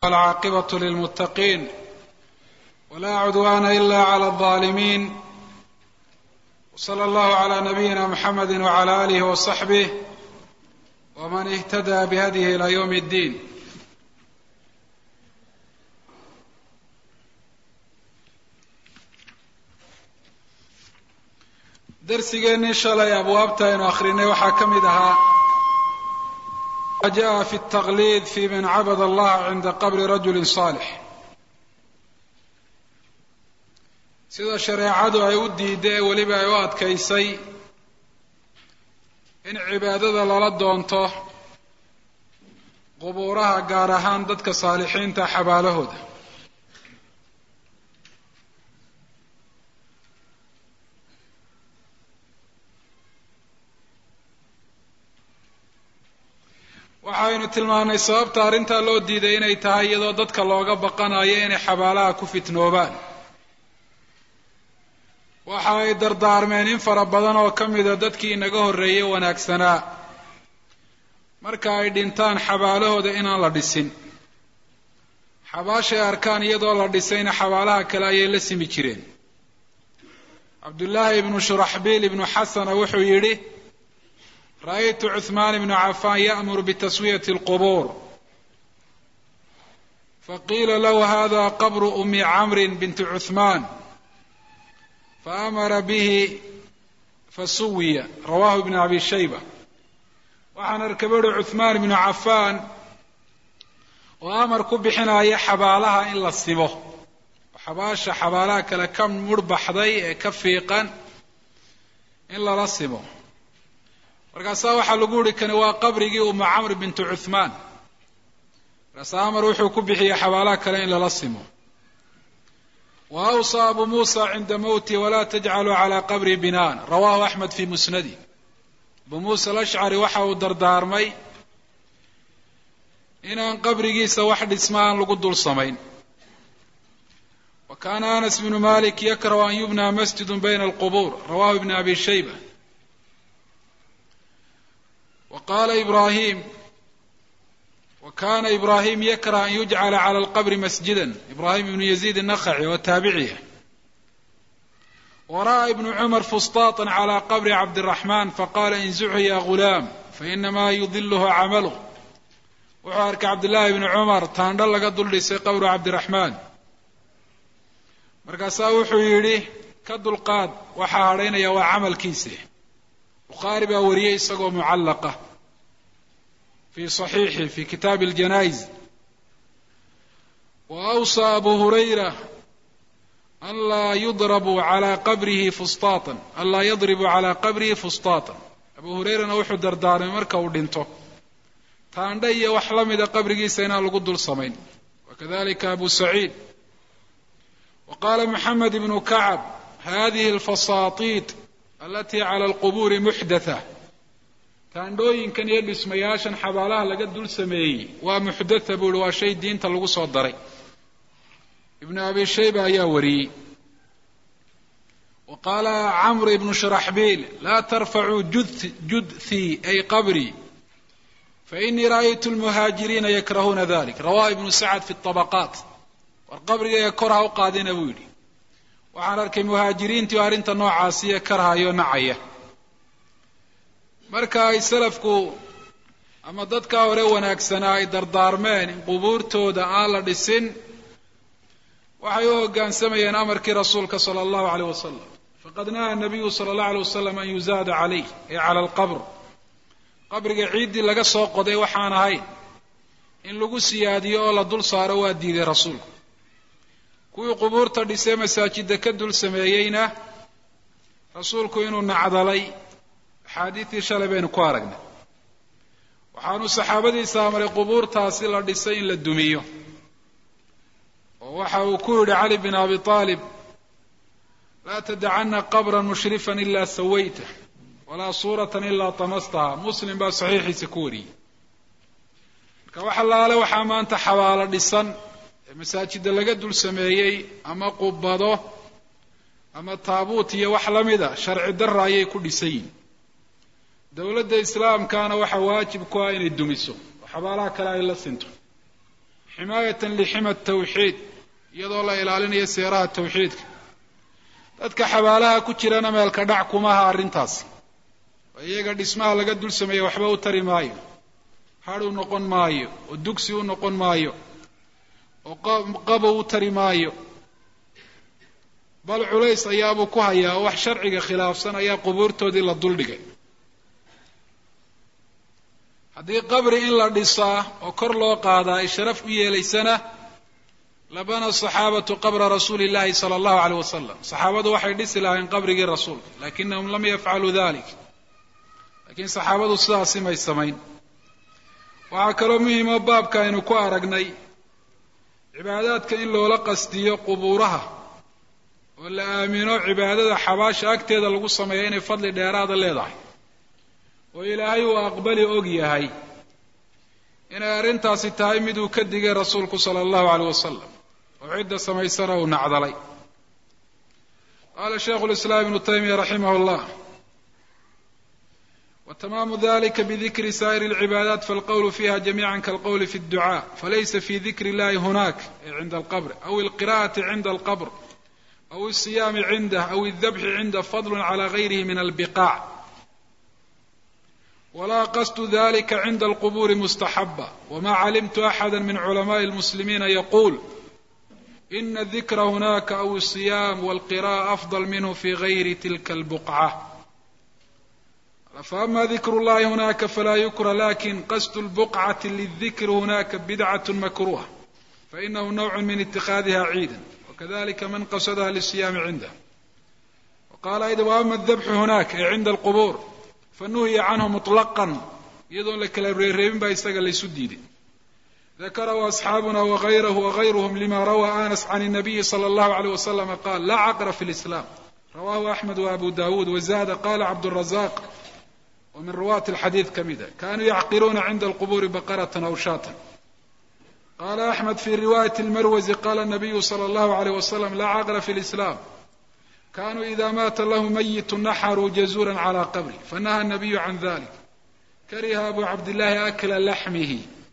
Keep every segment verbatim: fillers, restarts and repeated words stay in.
والعاقبة للمتقين ولا عدوان إلا على الظالمين وصلى الله على نبينا محمد وعلى آله وصحبه ومن اهتدى بهديه إلى يوم الدين. درسيgeennii shalay abwaabta aynu akhrinay waxaa ka mid ahaa ma jaa fi التaqlid fi man cabada allaha cinda qabri rajuli صaalix, sida shareecadu ay u diiday ee weliba ay u adkaysay in cibaadada lala doonto qubuuraha gaar ahaan dadka saalixiinta xabaalahooda. waxaynu tilmaanay sababta arrintaa loo diiday inay tahay iyadoo dadka looga baqanayo inay xabaalaha ku fitnoobaan. waxa ay dardaarmeen in fara badan oo ka mida dadkii inaga horreeyey wanaagsanaa marka ay dhintaan xabaalahooda inaan la dhisin. xabaashay arkaan iyadoo la dhisayna xabaalaha kale ayay la simi jireen. cabdullaahi ibnu shuraxbiil ibnu xasana wuxuu yidhi: ra'aytu cuثmaan ibna cafaan ya'muru bitaswiyati اlqubuur faqiila lahu hada qabru umi camrin binti cuثmaan faamara bihi fasuwiya, rawahu ibn abi shayba. waxaan arkay buuhi cuثmaan ibnu cafaan oo amar ku bixinaya xabaalaha in la simo, xabaasha xabaalaha kale ka murhbaxday ee ka fiiqan in lala simo. markaasaa waxaa lagu yihi kani waa qabrigii uma camr bintu cuثmaan. markaasaa amar wuxuu ku bixiyey xabaalaha kale in lala simo. wa awsaa abu muusa cinda mowti walaa tajcaluu calaa qabri binaan, rawahu axmed fi musnadi. abu muusa alashcari waxa uu dardaarmay inaan qabrigiisa wax dhisma aan lagu dul samayn. wa kaana anas bnu malik yakrahu an yubnaa masjidu bayna alqubuur, rawahu ibn abi shayba. وqاla إbrahim وkana إbrahim yakrah an yujcala clى الqbri masjida, إbrahim ibn يزيد النخعي oo taabiciya. وraأى ibn cmr fusطاطa clى qbri cabdالرaحman faqala inزchu ya غulaam fainama yudilh cmlh. wuxuu arkay cabdالlahi ibn cmar taandho laga dul dhisay qabru cabdiraحmaan. markaasaa wuxuu yidhi ka dulqaad, waxaa hadhaynaya waa camalkiisa. bukhaari baa wariyey isagoo mucallaqa fi صaxiixi fi kitaabi اljanaa'iz. wa awsaa abu hurayra an laa yudrabu calى qabrihi fustaatan an laa yadribuu calىa qabrihi fustaatan. abu hurayrana wuxuu dardaarmay marka uu dhinto taandha iyo wax la mida qabrigiisa inaan lagu dul samayn. wakadalika abu saciid. wa qaala moxamed ibnu kacab hadihi اlfasaatiit alatii cala alqubuuri muxdatha. taandhooyinkan iyo dhismayaashan xabaalaha laga dul sameeyey waa muxdatha buu ihi, waa shay diinta lagu soo daray. ibnu abi shayba ayaa wariyey. wa qaala camr ibnu shuraxbiil laa tarfacuu judthii ay qabrii fainii ra'aytu lmuhaajiriina yakrahuuna dalik, rawahu ibnu sacad fi طabaqaat. war qabrigayga kor ha u qaadina buu yidhi, waxaan arkay muhaajiriintii oo arrinta noocaasiya karhayo nacaya. marka ay salafku ama dadkaa hore wanaagsanaa ay dardaarmeen in qubuurtooda aan la dhisin, waxay u hoggaansamayeen amarkii rasuulka sala allahu alayh wasalam. faqad naha nabiyu sala allahu alayh wasalam an yuzaada calayh ay cala alqabr. qabriga ciiddii laga soo qoday waxaan ahayn in lagu siyaadiyo oo la dul saaro waa diiday rasuulku. kuwii qubuurta dhisee masaajidda ka dul sameeyeyna rasuulku inuu nacdalay axaadiidtii shalay baynu ku aragnay. waxaanu saxaabadiisa amray qubuurtaasi la dhisay in la dumiyo. oo waxa uu ku yidhi cali bin abi aalib laa tadacana qabra mushrifan ilaa sawaytah walaa suuratan ilaa tamastaha. muslim baa saxiixiisa ku wariyey. marka wax allaale waxaa maanta xabaalo dhisan ee masaajidda laga dul sameeyey ama qubado ama taabuut iyo wax la mida sharci darra ayay ku dhisan yihin. dowladda islaamkaana waxaa waajib ku ah inay dumiso oo xabaalaha kale ay la sinto. ximaayatan lixima tawxiid iyadoo la ilaalinayo seeraha tawxiidka dadka xabaalaha ku jirana meelka dhac kumaha arrintaasi oo iyaga dhismaha laga dul sameeya waxba u tari maayo hadh u noqon maayo oo dugsi u noqon maayo oo qabow u tari maayo bal culays ayaabuu ku hayaa oo wax sharciga khilaafsan ayaa qubuurtoodii la duldhigay haddii qabri in la dhisaa oo kor loo qaadaa ay sharaf u yeelaysana labana saxaabatu qabra rasuuli illahi sala allahu caleyh wasalam saxaabadu waxay dhisi lahayn qabrigii rasuulka lakinahum lam yafcaluu dalik laakiin saxaabadu sidaasi may samayn waxaa kaloo muhimo baabka aynu ku aragnay cibaadaadka in loola qasdiyo qubuuraha oo la aamino cibaadada xabaasha agteeda lagu sameeya inay fadli dheeraada leedahay oo ilaahay uu aqbali og yahay inay arrintaasi tahay mid uu ka digay rasuulku sala allahu caleyh wasalam oo cidda samaysana uu nacdalay qaala shaykhu lislaam ibnu taymiya raximah llah وتمام ذلك بذكر سائر العبادات فالقول فيها جميعا كالقول في الدعاء فليس في ذكر الله هناك عند القبر أو القراءة عند القبر أو الصيام عنده أو الذبح عنده فضل على غيره من البقاع ولا قصد ذلك عند القبور مستحبة وما علمت أحدا من علماء المسلمين يقول إن الذكر هناك أو الصيام والقراءة أفضل منه في غير تلك البقعة فأما ذكر الله هناك فلا يكره لكن قصد البقعة للذكر هناك بدعة مكروهة فإنه نوع من اتخاذها عيدا وكذلك من قصدها للصيام عنده وقال أيضا وأما الذبح هناك عند القبور فنهي عنه مطلقا يظن لك الريرين بايستقل ليسديد ذكره أصحابنا وغيره وغيرهم لما روى آنس عن النبي صلى الله عليه وسلم قال لا عقر في الإسلام رواه أحمد وأبو داود وزاد قال عبد الرزاق ومن رواة الحديث كمذا كانوا يعقرون عند القبور بقرة أو شاة قال أحمد في رواية المروزي قال النبي صلى الله عليه وسلم لا عقر في الإسلام كانوا إذا مات له ميت نحروا جزورا على قبره فنهى النبي عن ذلك كره أبو عبد الله أكل لحمه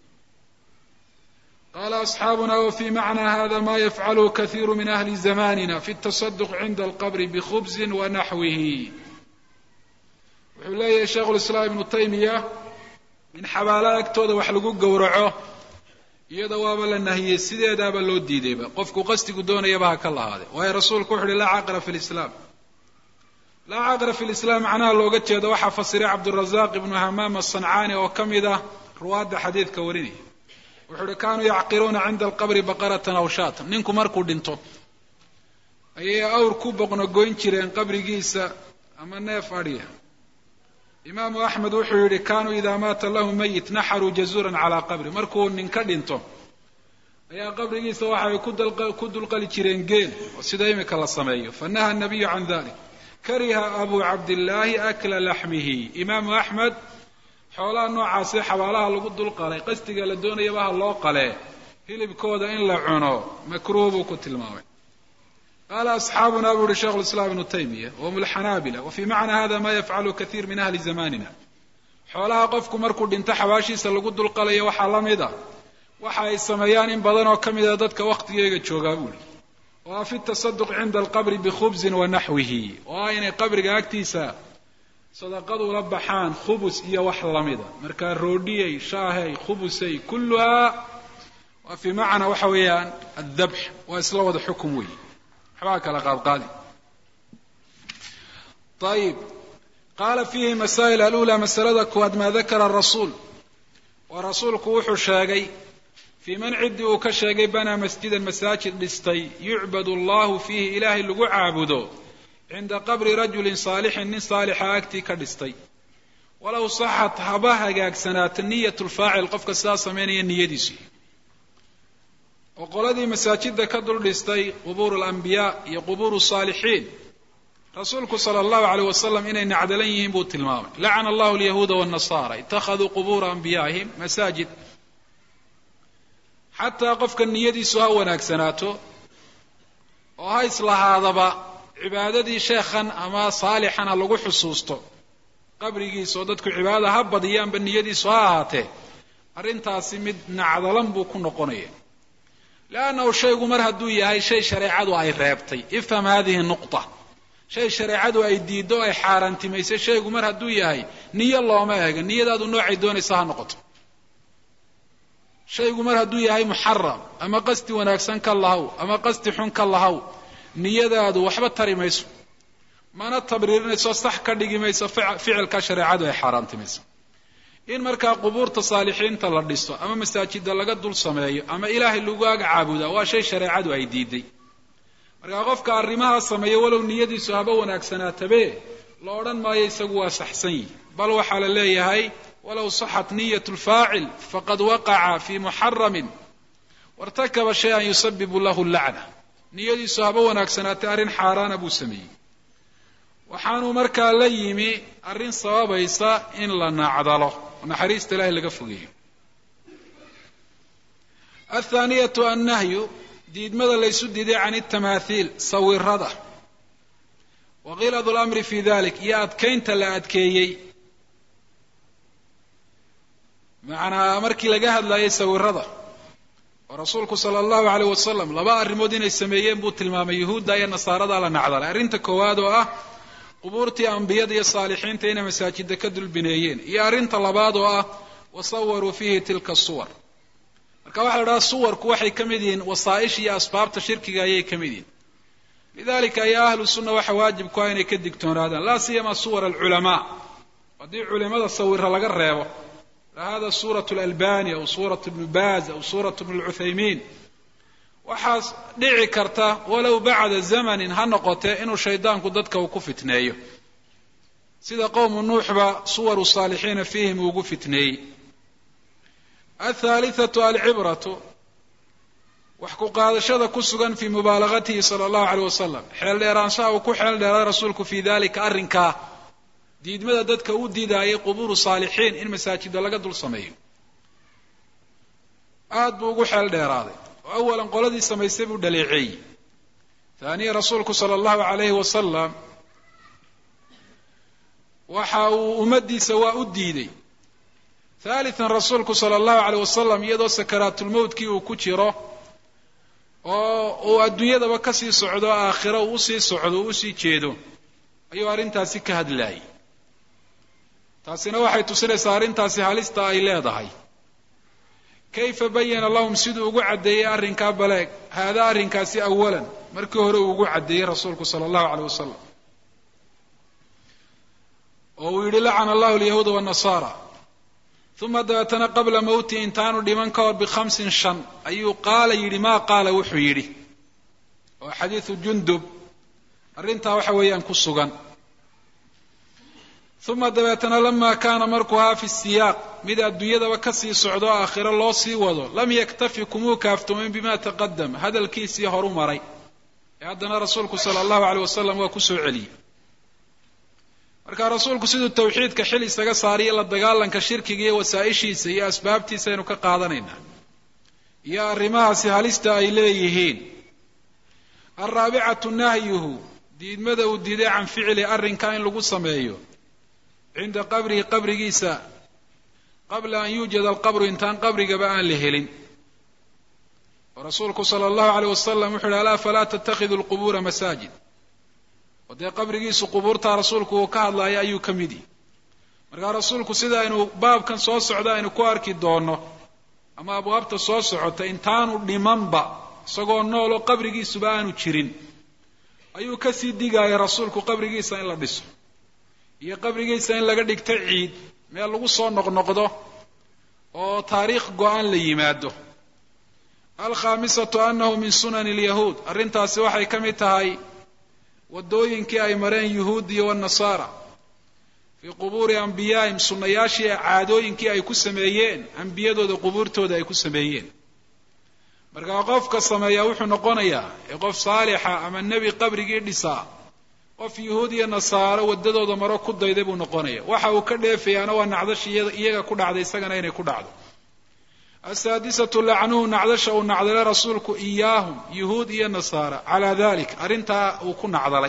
قال أصحابنا وفي معنى هذا ما يفعله كثير من أهل زماننا في التصدق عند القبر بخبز ونحوه wuxuu leeyahay sheekhu lislaam ibnu taymiya in xabaalaha agtooda wax lagu gowraco iyada waaba la nahiyey sideedaaba loo diidayba qofku qastigu doonayaba ha ka lahaade waayo rasuulku wuxu uhi laa caqra fi lislaam laa caqra fi lislaam macnaha looga jeedo waxaa fasiray cabdurazaaq ibnu hamaam asancaani oo ka mid ah ruwaadda xadiidka warinaya wuxuu uhi kaanuu yacqiruuna cinda alqabri baqaratan aw shaatan ninku markuu dhinto ayay awr ku boqnogoyn jireen qabrigiisa ama neef adhiya imaamu axmed wuxuu yidhi kaanuu idaa maata lahu mayit naxaruu jazuuran calaa qabri markuu nin ka dhinto ayaa qabrigiisa waxay ku dulqali jireen geel oo sida imika la sameeyo fanaha nabiyu can dalik kariha abu cabdillaahi akla laxmihi imaamu axmed xoolaha noocaasi xabaalaha lagu dulqalay qastiga la doonayaba ha loo qalee hilibkooda in la cuno makruuh buu ku tilmaamay قال أصحابنا أبو شيخ الإسلام ابن تيمية وهم الحنابلة وفي معنى هذا ما يفعله كثير من أهل زماننا xoolaha qofku markuu dhinto xabaashiisa lagu dulqalayo waxaa la mid a waxa ay sameeyaan in badan oo ka mid a dadka wakhtigeega joogaa buuli waa fi tasaduq cinda alqabri bikhubzin wa naxwihi waa inay qabriga agtiisa sadaqadu la baxaan khubus iyo wax la mida markaa roodhiyay shaahey khubusay kulluhaa waa fi macna waxa weeyaan adabx waa isla wada xukum weeye waxbaa kala qaadqaadi ayib qaala fiihi masaa'il alula masalada koowaad maa dakara arasuul waa rasuulku wuxuu sheegay fii man ciddii uu ka sheegay banaa masjidan masaajid dhistay yucbadu allahu fiihi ilaahay lagu caabudo cinda qabri rajulin saalixin nin saalixa agtii ka dhistay walow saxat haba hagaagsanaata niyat lfaacil qofka sidaa samaynaya niyadiisu oo qoladii masaajidda ka dul dhistay qubuuru alambiyaa iyo qubuuru saalixiin rasuulku sala allahu alayh wasalam inay nacdalan yihiin buu tilmaamay lacana allahu alyahuuda waannasaara ittakhaduu qubuura anbiyaa'ihim masaajid xataa qofka niyadiisu ha wanaagsanaato oo ha islahaadaba cibaadadii sheekhan ama saalixan ha lagu xusuusto qabrigiisa oo dadku cibaadada ha badiyaanba niyadiisu ha ahaatee arrintaasi mid nacdalan buu ku noqonaya لأنه شيء مر هدو يهي شيء شريعة أي رابطي افهم هذه النقطة شيء شريعة أي ديدو أي حارنتي ميسي شيء مر هدو يهي نية الله ما يهي نية دادو نوعي دوني سها نقطة شيء مر هدو يهي محرم أما قستي وناكسن كالله أما قستي حن كالله نية دادو وحبت تري ميسو ما نتبرير نيسو صح كردقي ميسو فعل كشريعة أي حارنتي ميسو in markaa qubuurta saalixiinta la dhiso ama masaajida laga dul sameeyo ama ilaahay lagu ag caabudo waa shay shareecadu ay diiday markaa qofka arrimaha sameeyo walow niyadiisu haba wanaagsanaatabe la odhan maayo isagu waa saxsan yihi bal waxaa la leeyahay walow saxat niyatu lfaacil faqad waqaca fi muxaramin wartakaba shay-an yusabibu lahu lacna niyadiisu haba wanaagsanaatay arrin xaaraana buu sameeyey waxaanuu markaa la yimi arrin sababaysa in la nacdalo naxariista ilaahay laga fogeeyo athaaniyatu annahyu diidmada laysu diiday can itamaahiil sawirada wa qiladu lamri fi dalik iyo adkaynta la adkeeyey macnaa markii laga hadlayay sawirada oo rasuulku sala allahu alayh wasalam laba arrimood inay sameeyeen buu tilmaamay yuhuudda iyo nasaarada la nacdalay arrinta koowaad oo ah qubuurtii ambiyada iyo saalixiinta inay masaajida ka dulbineeyeen iyo arrinta labaad oo ah wasawaruu fiihi tilka suwar marka waxaa la dhahaa suwarku waxay ka mid yihiin wasaa'ish iyo asbaabta shirkiga ayay ka mid yihiin lidalika ayaa ahlu sunna waxa waajib ku ah inay ka digtoonaadaan laa siyama suwar alculamaa haddii culimada sawira laga reebo lahada suuratu alalbani aw suuratu ibnu baaz aw suuratu ibnu lcuthaymiin waxaas dhici karta walow bacda zamanin ha noqotee inuu shaydaanku dadka uu ku fitneeyo sida qowmu nuuxba suwaru saalixiina fiihim uu ugu fitneeyey athaalithatu alcibratu wax ku qaadashada ku sugan fii mubaalagatihi sala allahu alayh wasalam xeel dheeraanshaha uu ku xeel dheeray rasuulku fii dalika arrinkaa diidmada dadka u diidaayay qubuuru saalixiin in masaajida laga dul sameeyo aad buu ugu xeel dheeraaday oo awalan qoladii samaysay buu dhaleeceeyey haaniya rasuulku sala allahu alayhi wasalam waxa uu ummaddiisa waa u diiday haalitan rasuulku sala allahu alayh wasalam iyadoo sakaraatulmowtkii uu ku jiro oo uu adduunyadaba ka sii socdo aakhiro uu usii socdo uu usii jeedo ayuu arrintaasi ka hadlaayay taasina waxay tusinaysaa arrintaasi halista ay leedahay kayfa bayana lahum siduu ugu caddeeyey arrinkaa baleeg haadaa arrinkaasi awalan markii hore uu ugu caddeeyey rasuulku sala allahu alayh wasalam oo uu yidhi lacana allahu alyahuuda waannasaara uma dabeetana qabla mowti intaanu dhiman ka hor bikhamsin shan ayuu qaala yidhi maa qaala wuxuu yidhi oo xadiidu jundub arrintaa waxa weeyaan ku sugan uma dabeetana lamaa kaana markuu ahaa fi siyaaq mid adduunyadaba ka sii socdo aakhiro loo sii wado lam yaktafi kumuu kaaftoomin bima taqadam hadalkiisii horu maray ee haddana rasuulku sala allahu alayh wasalam waa ku soo celiyey marka rasuulku siduu tawxiidka xil isaga saariyo la dagaalanka shirkiga iyo wasaa'ishiisa iyo asbaabtiisa aynu ka qaadanaynaa iyo arrimahaasi halista ay leeyihiin alraabicatu nahyuhu diidmada uu diiday can ficli arrinka in lagu sameeyo cinda qabrihi qabrigiisa qabla an yuujada alqabru intaan qabrigaba aan la helin oo rasuulku sala allahu alayh wasalam wuxu uhi alaa falaa tatakhidu alqubuura masaajid oo dee qabrigiisu qubuurtaa rasuulku uu ka hadlaayo ayuu ka mid yihi markaa rasuulku sida aynu baabkan soo socda aynu ku arki doonno ama abwaabta soo socota intaanu dhimanba isagoo nool oo qabrigiisuba aanu jirin ayuu kasii digaaya rasuulku qabrigiisa in la dhiso iyo qabrigiisa in laga dhigto ciid meel lagu soo noqnoqdo oo taariikh go-aan la yimaado alkhaamisatu annahu min sunani alyahuud arrintaasi waxay ka mid tahay waddooyinkii ay mareen yuhuud iyo wanasaara fii qubuuri ambiyaahim sunnayaashii caadooyinkii ay ku sameeyeen ambiyadooda qubuurtooda ay ku sameeyeen markaa qofka sameeyaa wuxuu noqonayaa ee qof saalixa ama nebi qabrigii dhisaa qof yuhuud iyo nasaaro waddadooda maro ku dayday buu noqonaya waxa uu ka dheefayaana waa nacdashi iyaga ku dhacday isagana inay ku dhacdo asaadisatu lacnuhu nacdasha uu nacdalay rasuulku iyaahum yuhuud iyo nasaara calaa dalik arrintaa uu ku nacdalay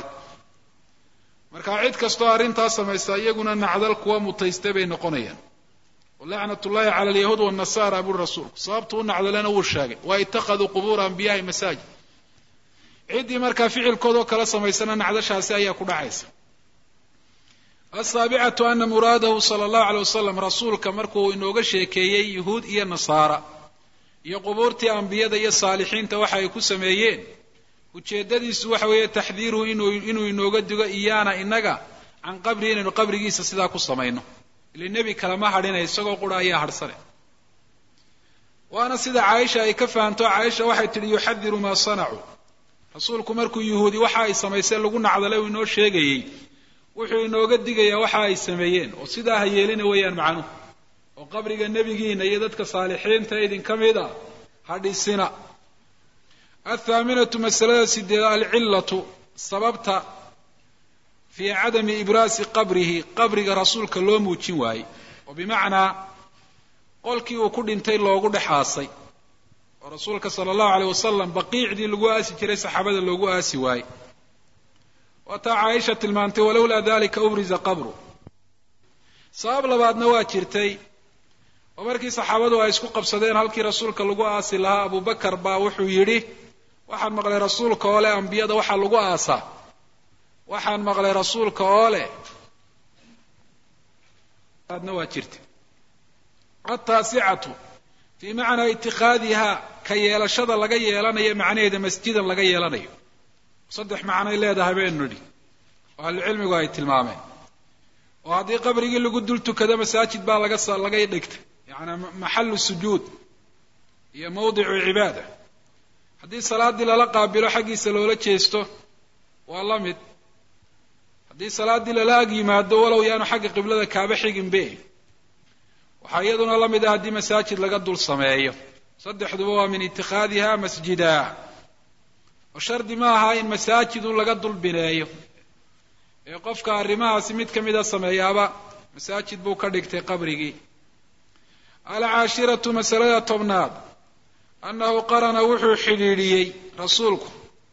markaa cid kastoo arrintaa samaysa iyaguna nacdal kuwa mutaystay bay noqonayaan lacnat ullahi cala alyahuud wannasara buri rasuulku sababtu u nacdalena wuu sheegay wa ittakhaduu qubuura anbiyaai masaajid ciddii markaa ficilkoodoo kala samaysana nacdashaasi ayaa ku dhacaysa. asaabicatu ana muraadahu sala allahu alay wasalam rasuulka markuu inooga sheekeeyey yuhuud iyo nasaara iyo qubuurtii ambiyada iyo saalixiinta waxa ay ku sameeyeen ujeeddadiisu waxa weeye taxdiiruhu inuu inuu inooga digo iyaana inaga can qabri inaynu qabrigiisa sidaa ku samayno ile nebi kalama hadhinay isagoo qura ayaa hadhsane. waana sida caaisha ay ka fahanto. caaisha waxay tidhi yuxadiru maa sanacuu rasuulku markuu yuhuudi waxa ay samayseen lagu nacdalay uu inoo sheegayey wuxuu inooga digayaa waxa ay sameeyeen oo sidaa ha yeelina weeyaan macnuhu oo qabriga nebigiina iyo dadka saalixiinta idinka mid a ha dhisina. athaaminatu masalada sideed alcillatu sababta fii cadami ibraasi qabrihi qabriga rasuulka loo muujin waayey oo bimacnaa qolkii uu ku dhintay loogu dhex aasay oo rasuulka sala allahu aleyh wasalam baqiicdii lagu aasi jiray saxaabada loogu aasi waayey. waataa caaisha tilmaantay walowlaa dalika ubriza qabru. sabab labaadna waa jirtay oo markii saxaabadu ay isku qabsadeen halkii rasuulka lagu aasi lahaa abubakar baa wuxuu yidhi waxaan maqlay rasuulka oo leh ambiyada waxaa lagu aasaa waxaan maqlay rasuulka oo leh adna waa jirtay. ataasicatu fii macnaa itikaadiha ka yeelashada laga yeelanayo macnaheeda masjidan laga yeelanayo saddex macnay leedahay baynu nidhi oo ahlucilmigu ay tilmaameen oo haddii qabrigii lagu dul tukado masaajid baa laga laga dhigtay yacnaa maxalu sujuud iyo mawdicu cibaada. haddii salaaddii lala qaabilo xaggiisa loola jeesto waa la mid. haddii salaaddii lala ag yimaado walow yaanu xagga qiblada kaaba xiginbe waxaa iyaduna la mid ah haddii masaajid laga dul sameeyo. saddexduba waa min itikaadiha masjida oo shardi ma aha in masaajidun laga dul bineeyo ee qofka arrimahaasi mid ka mida sameeyaaba masaajid buu ka dhigtay qabrigii. alcaashiratu masalada tobnaad annahu qarana wuxuu xidhiidhiyey rasuulku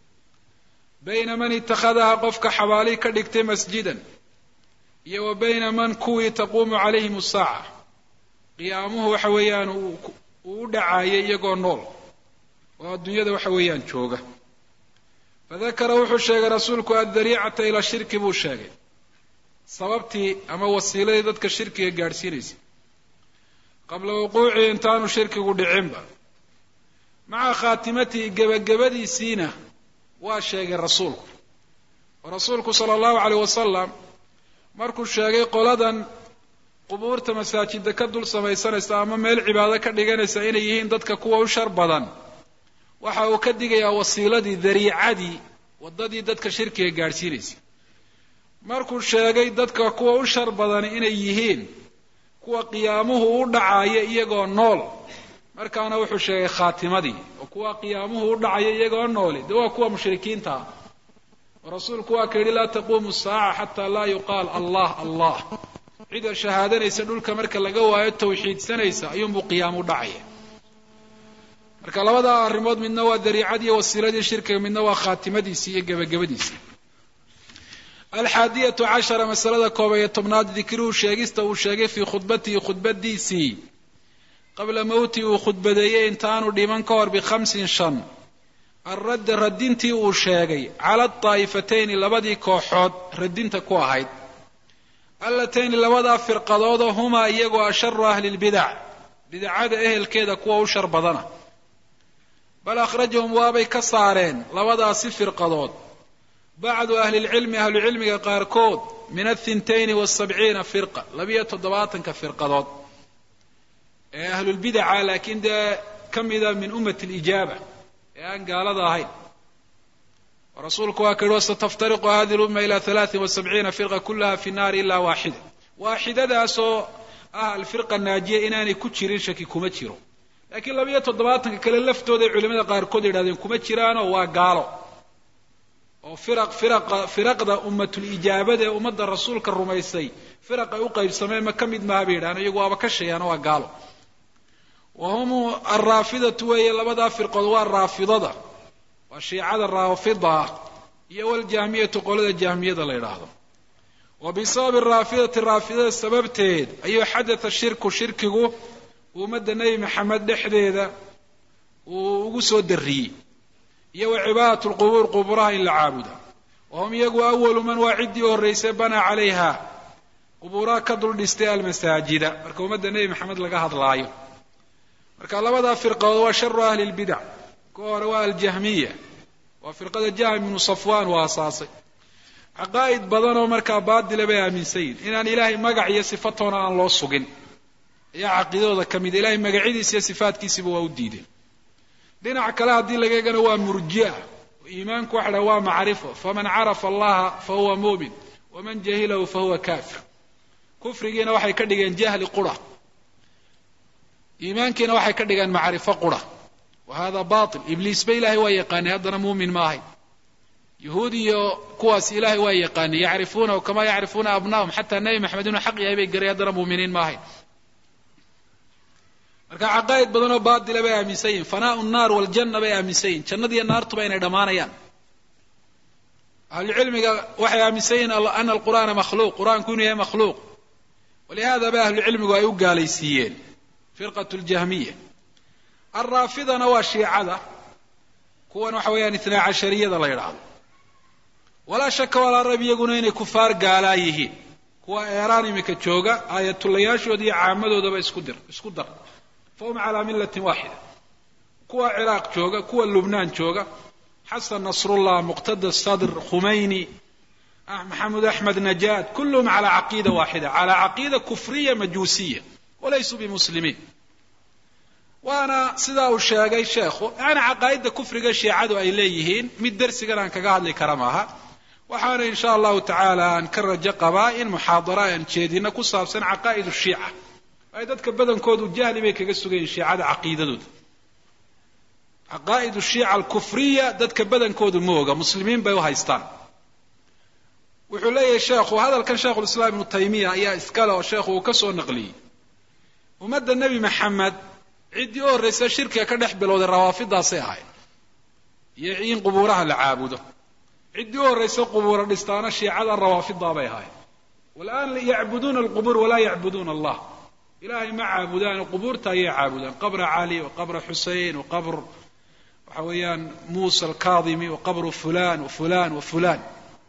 bayna man itakhadaha qofka xabaali ka dhigtay masjidan iyo wa bayna man kuwii taquumu calayhim asaaca qiyaamuhu waxa weeyaan uu u dhacaayay iyagoo nool oo adduunyada waxa weeyaan jooga. fadakara wuxuu sheegay rasuulku addariicata ila shirki buu sheegay sababtii ama wasiiladii dadka shirkiga gaadhsiinaysay qabla wuquucihi intaanu shirkigu dhicinba maca khaatimatihi gebagabadiisiina waa sheegay rasuulku oo rasuulku sala allahu caleyh wasalam markuu sheegay qoladan qubuurta masaajida ka dul samaysanaysa ama meel cibaado ka dhiganaysa inay yihiin dadka kuwa u shar badan waxa uu ka digayaa wasiiladii dariicadii waddadii dadka shirkiga gaadhsiinaysay. markuu sheegay dadka kuwa u shar badani inay yihiin kuwa qiyaamuhu u dhacaya iyagoo nool markaana wuxuu sheegay khaatimadii oo kuwa qiyaamuhu u dhacaya iyagoo nooli dee waa kuwa mushrikiinta ah oo rasuulku waa ka yidhi laa taquumu saaca xataa laa yuqaal allah allah cida shahaadanaysa dhulka marka laga waayo tawxiidsanaysa ayuunbuu qiyaam u dhacaya. marka labada arrimood midna waa dariicadii wasiiladii shirkiga midna waa khaatimadiisii iyo gebagabadiisii. alxaadiyatu cashara masalada koob iyo tobnaad dikruhu sheegista uu sheegay fii khudbatihi khudbadiisii qabla mowtii uu khudbadeeyey intaanu dhiman ka hor bikhamsin shan alradda radintii uu sheegay cala adaa'ifatayni labadii kooxood radinta ku ahayd allatayni labadaa firqadoodoo humaa iyagoo asharu ahli lbidac bidacada ehelkeeda kuwa u shar badana. bal akhrajahum waabay ka saareen labadaasi firqadood bacdu ahli lcilmi ahlucilmiga qaarkood min athintayni wasabciina firqa labiyo toddobaatanka firqadood ee ahlulbidaca laakiin dee ka mida min ummati alijaaba ee aan gaalada ahayn. rasuulku waa ka yihi wasataftariqu hadihi lumma ila halaatin wasabciina firqa kullaha fi nnaari ilaa waaxida waaxidadaasoo ah alfirqa naajiya inaanay ku jirin shaki kuma jiro laakiin labiyo toddobaatanka kale laftooda ay culimada qaarkood yidhahdeen kuma jiraanoo waa gaalo oo firaq firaqa firaqda ummatulijaabada ee ummadda rasuulka rumaysay firaq ay u qaybsameen ma ka mid maha bay yidhahdeen iyagu waaba ka sheegaano waa gaalo. wa hum alraafidatu weeye labadaa firqood waa raafidada waa shiicada raafida iyo waljahmiyatu qolada jahmiyada la yidhaahdo. وبسبب الرافضة الرافضة سببتين أي حدث الشرك شركه ومد النبي محمد دحديدا وقصود الري يو عبادة القبور قبورها إلا عابدا وهم يقوا أول من وعدي والرئيس بنى عليها قبورها كدر الاستياء المساجد مركو مد النبي محمد لقاها ضلايو مركو الله وضع فرقة وشر أهل البدع كوروا الجهمية وفرقة الجهم من صفوان وأصاصي عقائد بدنوا مركا بادل بها من سيد إن أن إلهي مقع يصفتنا عن الله الصقن يا عقيدة كميد إلهي مقعيدي صفات كيسبوا وديدين دينا عكلا دين لقيقنا هو مرجع وإيمانك واحد هو معرفة فمن عرف الله فهو مؤمن ومن جهله فهو كافر كفر جينا وحي كدغان جهل قرى إيمانكنا وحي كدغان معرفة قرى وهذا باطل إبليس بإلهي ويقاني هذا مؤمن ماهي يهودي كواس إلهي ويقاني يعرفونه كما يعرفون أبنائهم حتى النبي محمد حق يبي قري هذا مؤمنين ماهي marka caqaayid badan oo baadil bay aaminsan fanaa an-naar wal janna bay aaminsan jannada iyo naartu bay inay dhamaanayaan ahli cilmiga waxay aaminsan an al-qur'aan makhluuq qur'aanku inuu yahay makhluuq ولهذا بقى أهل العلم أيو قاليسيين فرقة الجهمية الرافضة نوا شيعة كون وحويان اثنا عشرية الله يرعب ولا شك ولا ربي يقولون كفار قالايه كوا إيراني مكتشوغا آية اللياش ودي عامدو دبا اسكدر اسكدر فهم على ملة واحدة كوا عراق شوغا كوا لبنان شوغا حسن نصر الله مقتدى الصدر خميني محمد أحمد نجاد كلهم على عقيدة واحدة على عقيدة كفرية مجوسية وليسوا بمسلمين وأنا سيدا الشاقي شيخو أنا عقائد كفر الشيعة إليهين من درس قران كقاعد لي كرمها وحانا إن شاء الله تعالى نكرج قبائل محاضرة شيدين كصاب سن عقائد الشيعة أيضا كبدن كود الجهل بيك قصوا الشيعة عقيدة دود عقائد الشيعة الكفرية دد كبدن كود الموجة مسلمين بيوهايستان وحلي الشيخ وهذا كان شيخ الإسلام ابن تيمية يا إسكاله والشيخ وكسو نقلي ومد النبي محمد عدي أور رئيس الشركة كدح بلود الروافض صيحة يعين قبورها العابدة عدي أور رئيس قبور الإسلام الشيعة الروافض بيهاي والآن يعبدون القبور ولا يعبدون الله إلهي مع عبدان القبور تاي عابدان قبر علي وقبر حسين وقبر حويان موسى الكاظمي وقبر فلان وفلان وفلان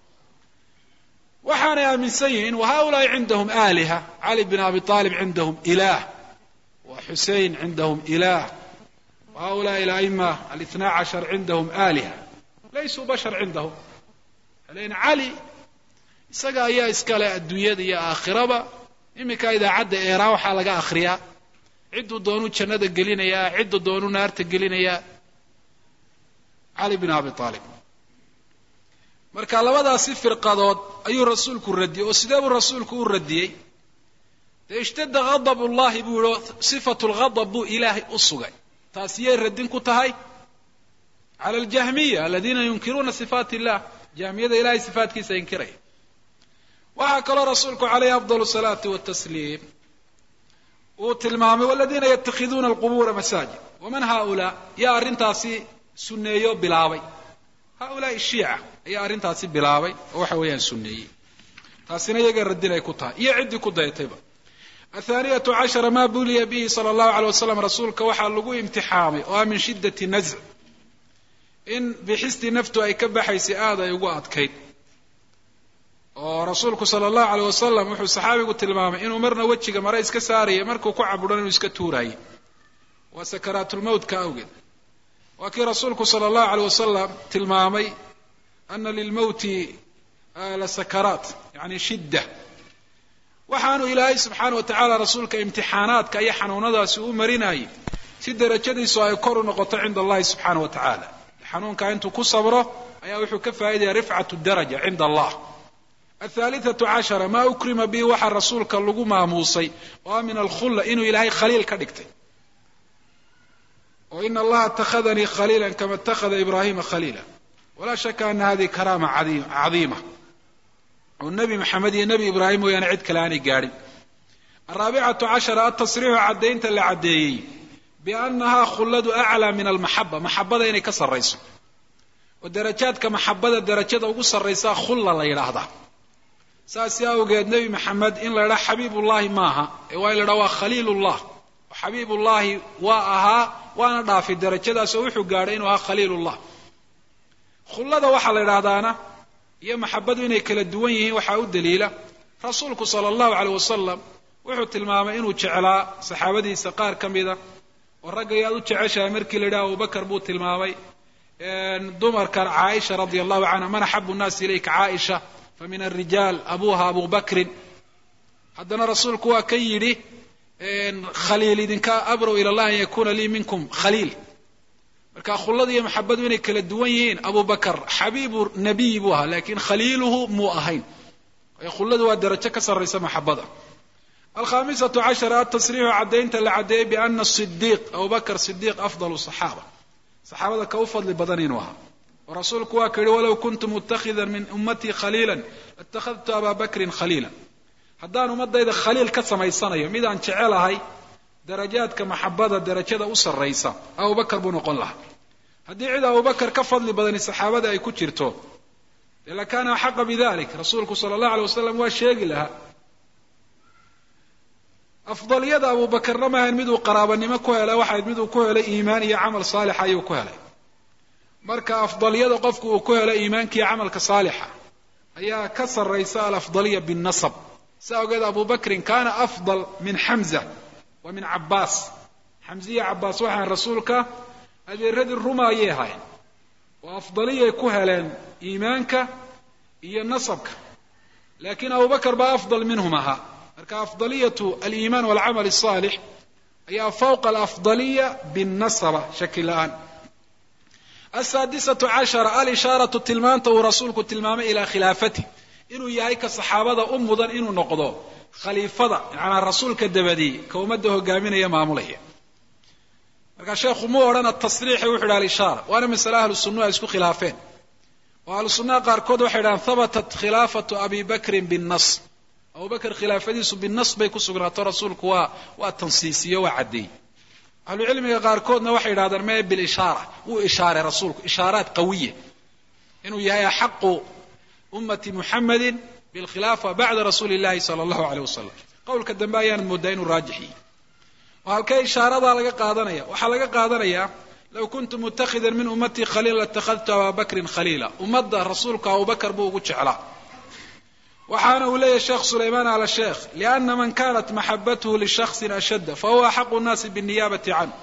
وحانا من سيئين وهؤلاء عندهم آلهة علي بن أبي طالب عندهم إله وحسين عندهم إله وهؤلاء الأئمة الاثنى عشر عندهم آلهة ليسوا بشر عندهم لأن علي سقى يا إسكالا الدنيا يا آخرة إمك إذا عد إيرا وحالة آخرية عدوا دونو جنة قلينا يا عدوا دونو نار تقلينا يا علي بن أبي طالب marka labadaasi firqadood ayuu rasuulku radiyay oo sidee uu rasuulku u radiyay ishtadda ghadabullahi buu sifatul ghadab buu ilaahi u sugay taasiyay radin ku tahay ala aljahmiyya alladina yunkiruna sifatillah jahmiyada ilaahi sifaatkiisa inkiray waxa kale rasuulku alayhi afdalu salatu wa taslim oo tilmaamay walladina yattakhiduna alqubur masajid waman haula ya arintaasi sunneeyo bilaabay هؤلاء الشيعة هي أرنتاسي بلاوي وحويان سنيين تاسنا يجر الدين يكتها يعد كده يتبع الثانية عشر ما بولي به صلى الله عليه وسلم رسولك وحال لقوي امتحامي ومن شدة النزع إن بحس نفته أي كبح يسئادة يقعد كيد ورسولك صلى الله عليه وسلم وحو الصحابي قلت المامة إنه مرنا وجهك مرأيس كساري مركو كعب ورنو يسكتوراي وسكرات الموت كأوجد وكي رسولك صلى الله عليه وسلم تلمامي أن للموت لسكرات يعني شدة وحانوا إلهي سبحانه وتعالى رسولك امتحانات كأي حنون سوء مريناي سيدة رجدي سواء يكون نقطة عند الله سبحانه وتعالى حنون كأنتو كصبره أي وحو كفى إذا رفعة الدرجة عند الله الثالثة عشر ما أكرم به وحى رسولك اللقو موصي ومن الخلة إنه إلهي خليل كدكتي وإن الله اتخذني خليلا كما اتخذ إبراهيم خليلا ولا شك أن هذه كرامة عظيمة والنبي محمد النبي إبراهيم وينعد كلاني قاري الرابعة عشر التصريح عدين تلعدي بأنها خلد أعلى من المحبة محبة يعني كسر رئيسه والدرجات كمحبة الدرجات وقصر رئيسها خلة لا يلاحظها saasi awgeed nebi maxamed in la idhaa xabiibullaahi maaha ee waa in la idhaa waa khaliilullah oo xabiibullaahi waa ahaa waana dhaafay darajadaas oo wuxuu gaadhay inuu ahaa khaliilullah khullada waxaa la idhaahdaana iyo maxabadu inay kala duwan yihiin waxaa u daliila rasuulku sala allahu caleyh wasalam wuxuu tilmaamay inuu jeclaa saxaabadiisa qaar ka mida oo ragga ayaad u jeceshahay markii la yidhaha abubakar buu tilmaamay dumarkan caaisha radia allahu canha man axabu nnaasi ilayka caaisha fa min alrijaal abuha abu bakrin haddana rasuulku waa ka yidhi khaliil idinka abrow ila allah an yakuna lii minkum khaliil marka khullada iyo maxabadu inay kala duwan yihiin abu bakar xabiibu nabiy buu ahaa lakin khaliiluhu muu ahayn khulladu waa darajo ka sarraysa maxabada alkhamisatu cashara atasriixu caddaynta la caddeeyey biana sidiiq abubakar sidiiq afdalu saxaaba saxaabada ka u fadli badan inuu ahaa oo rasuulku waa ka yihi walow kuntu mutakhidan min ummatii khaliila latakhadtu abaa bakrin khaliila haddaan ummadayda khaliil ka samaysanayo midaan jecelahay darajaadka maxabada darajada u sarraysa abubakar buu noqon lahaa haddii cid abubakar ka fadli badani saxaabada ay ku jirto dee lakaana axaqa bidalik rasuulku sala allahu alay wasalam waa sheegi lahaa afdaliyada abubakarna maahayn miduu qaraabanimo ku helay waxayd miduu ku helay iimaan iyo camal saalixa ayuu ku helay marka afdaliyada qofku uu ku helay iimaanka iyo camalka saalixa ayaa ka sarraysa alafdaliya binnasab saa ogeed abubakrin kaana afdal min xamza wa min cabbaas xamziya cabbaas waxaan rasuulka adeeradii ruma ayay ahayn oo afdaliyay ku heleen iimaanka iyo nasabka laakiin abubakar baa afdal minhum ahaa marka afdaliyatu aliimaan walcamal asaalix ayaa fawqa alafdaliya binnasaba shaki la-aan asaadisatu cashara alishaaratu tilmaanta uu rasuulku tilmaamay ilaa khilaafati inuu yahay ka saxaabada u mudan inuu noqdo khaliifada yacanaa rasuulka dabadii ka ummadda hogaaminaya maamulaya markaa sheekhu muu odhan atasriixi wuxu yidhi alishaara waana masale ahlu sunnuhu ay isku khilaafeen oo ahlu sunnaha qaarkood waxay idhahaan habatat khilaafatu abi bakrin binnas abubakar khilaafadiisu binnas bay ku sugnaato rasuulku waa waa tansiisiyo waa caddeeyey ahlu cilmiga qaarkoodna waxay yidhahdaan mee bilishaara wuu ishaaray rasuulku ishaaraat qawiya inuu yahay axaqu ummati muxamedin bilkhilaafa bacda rasuuli illahi sala allahu aleyh wasalam qowlka dambe ayaanad moodaa inuu raajixiyey oo halkee ishaaradaa laga qaadanaya waxaa laga qaadanayaa low kuntu mutakhidan min ummatii khaliila latakhadtu abaa bakrin khaliila ummadda rasuulku abubakar buu ugu jeclaa waxaana uu leeyahy sheekh sulaymaan ala sheekh liana man kanat maxabatuhu lishaksin ashadda fahuwa axaqu nnaasi binniyaabati canhu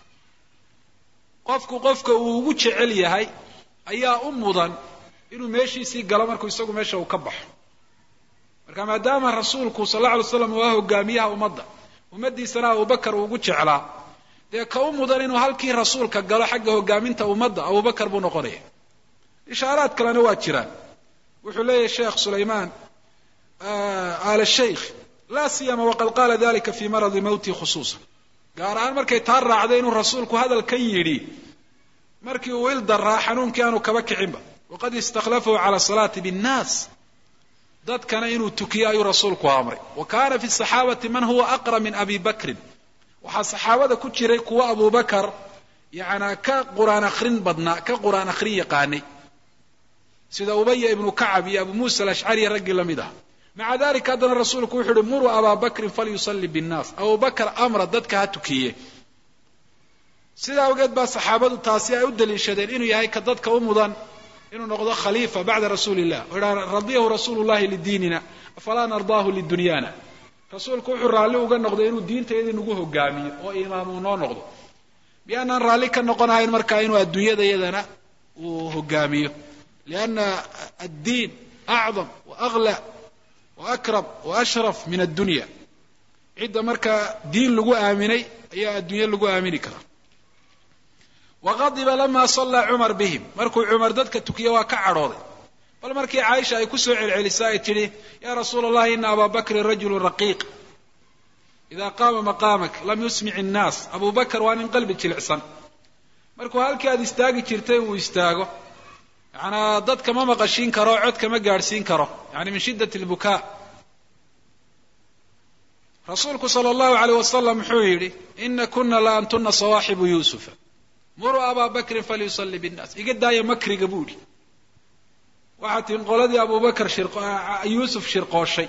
qofku qofka uu ugu jecel yahay ayaa u mudan inuu meeshiisii galo markuu isagu meesha uu ka baxo marka maadaama rasuulku sal alla alay slam waa hogaamiyaha ummadda ummaddiisana abubakar uu ugu jeclaa dee ka u mudan inuu halkii rasuulka galo xagga hogaaminta ummadda abubakar buu noqonaya ishaaraad kalena waa jiraan wuxuu leeyahay sheekh sulaymaan al shaykh laa siyama waqad qaala dalika fi maradi mawti khusuusan gaar ahaan markay taa raacday inuu rasuulku hadalkan yidhi markii uu il daraa xanuunkii aanu kaba kicinba waqad istakhlafahu cala salaati binnaas dadkana inuu tukiyo ayuu rasuulku amray wa kaana fi saxaabati man huwa aqra min abi bakrin waxaa saxaabada ku jiray kuwa abubakar yacanaa ka qur'aan akhrin badnaa ka qur'aan akhrin yaqaanay sida ubaya ibnu kacab iyo abu muusa alashcari raggii la mid ah maca dalika haddana rasuulku wuxu uhi muruu abaa bakrin falyusalli binnaas abubakar amra dadka ha tukiye sidaa awgeed baa saxaabadu taasi ay u daliishadeen inuu yahay ka dadka u mudan inuu noqdo khaliifa bacda rasuuli illah oo idhaa radiyahu rasuulu llahi lidiinina afalaa nardaahu lidunyana rasuulku wuxuu raalli uga noqday inuu diintayadii nagu hogaamiyo oo imaam uu noo noqdo miyaanaan raalli ka noqonahayn markaa inuu adduunyada yadana uu hogaamiyo lianna addiin acdam wa aghla wa akram wa ashraf min addunya cidda markaa diin lagu aaminay ayaa adduunye lagu aamini karaa waqadiba lama sallaa cumar bihim markuu cumar dadka tukiye waa ka cadhooday bal markii caaisha ay ku soo celcelisa ay tidhi yaa rasuula allahi ina abaa bakrin rajulu raqiiq idaa qaama maqaamak lam yusmic innaas abu bakar waa nin qalbi jilicsan markuu halkii aad istaagi jirtay uu istaago yacanaa dadka ma maqashiin karo codka ma gaadhsiin karo yani min shiddati albukaa rasuulku sala allahu aleyh wasalam wuxuu yidhi ina kuna la antuna sawaaxibu yuusufa muruu abaa bakrin falyusalli binnaas iga daaya makriga buu idhi waxaa tin qoladii abubakar yuusuf shirqooshay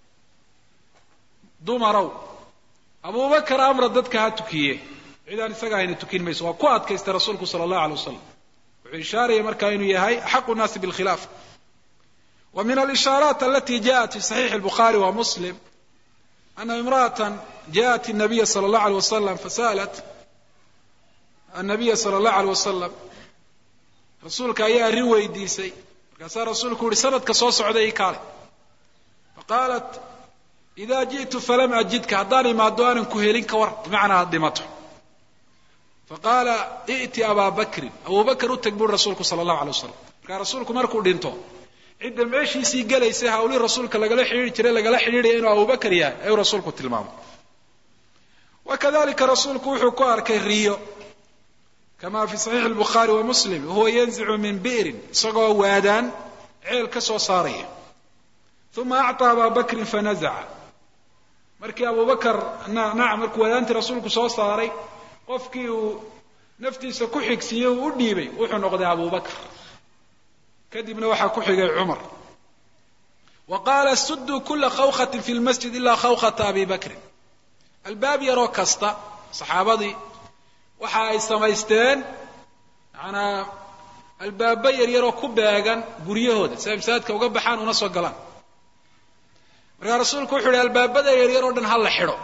dumarow abubakar amra dadka ha tukiye cidaan isaga hayna tukin mayso waa ku adkaystay rasuulku sala allahu alay wasalam wuxuu ishaaraya markaa inuu yahay axaqu nnaasi bilkhilaafa wa min alishaaraat alati jaءat fi saxiixi الbukhari wa muslim ana imra'ata jaءat الnabiya salى اllahu alيyh wasalam fasa'alat الnabiya salى اllahu alيyh wasalam rasuulka ayaa arrin weydiisay markaasaa rasuulku uhi sanadka soo socday ii kaale faqaalat ida ji'tu falam ajidka haddaan imaado aanan ku helin ka war bimacnaa aad dhimato faqaala i'ti abaa bakrin abubakar u tag buuri rasuulku sala allahu alay wasalam markaa rasuulku markuu dhinto cidda meeshiisii gelaysay hawlihii rasuulka lagala xidhiiri jiray lagala xidhiidhaya inuu abubakar yahay ayuu rasuulku tilmaamay wakadalika rasuulku wuxuu ku arkay riyo kama fi saxiixi albukhaari wa muslim huwa yanzicu min bi'rin isagoo waadaan ceel ka soo saaraya uma acطaa abaa bakrin fanazaca markii abubakar nacam markuu waadaantii rasuulku soo saaray qofkii uu naftiisa ku xigsiiyey uu u dhiibay wuxuu noqday abubakr kadibna waxaa ku xigay cumar wa qaala suduu kula khawkatin fi lmasjid ilaa khawkata abi bakrin albaab yaroo kasta saxaabadii waxa ay samaysteen manaa albaaba yar yaroo ku beegan guryahooda si ay masaajidka uga baxaan una soo galaan markaa rasuulku wuxuu ihi albaabada yaryar oo dhan ha la xidho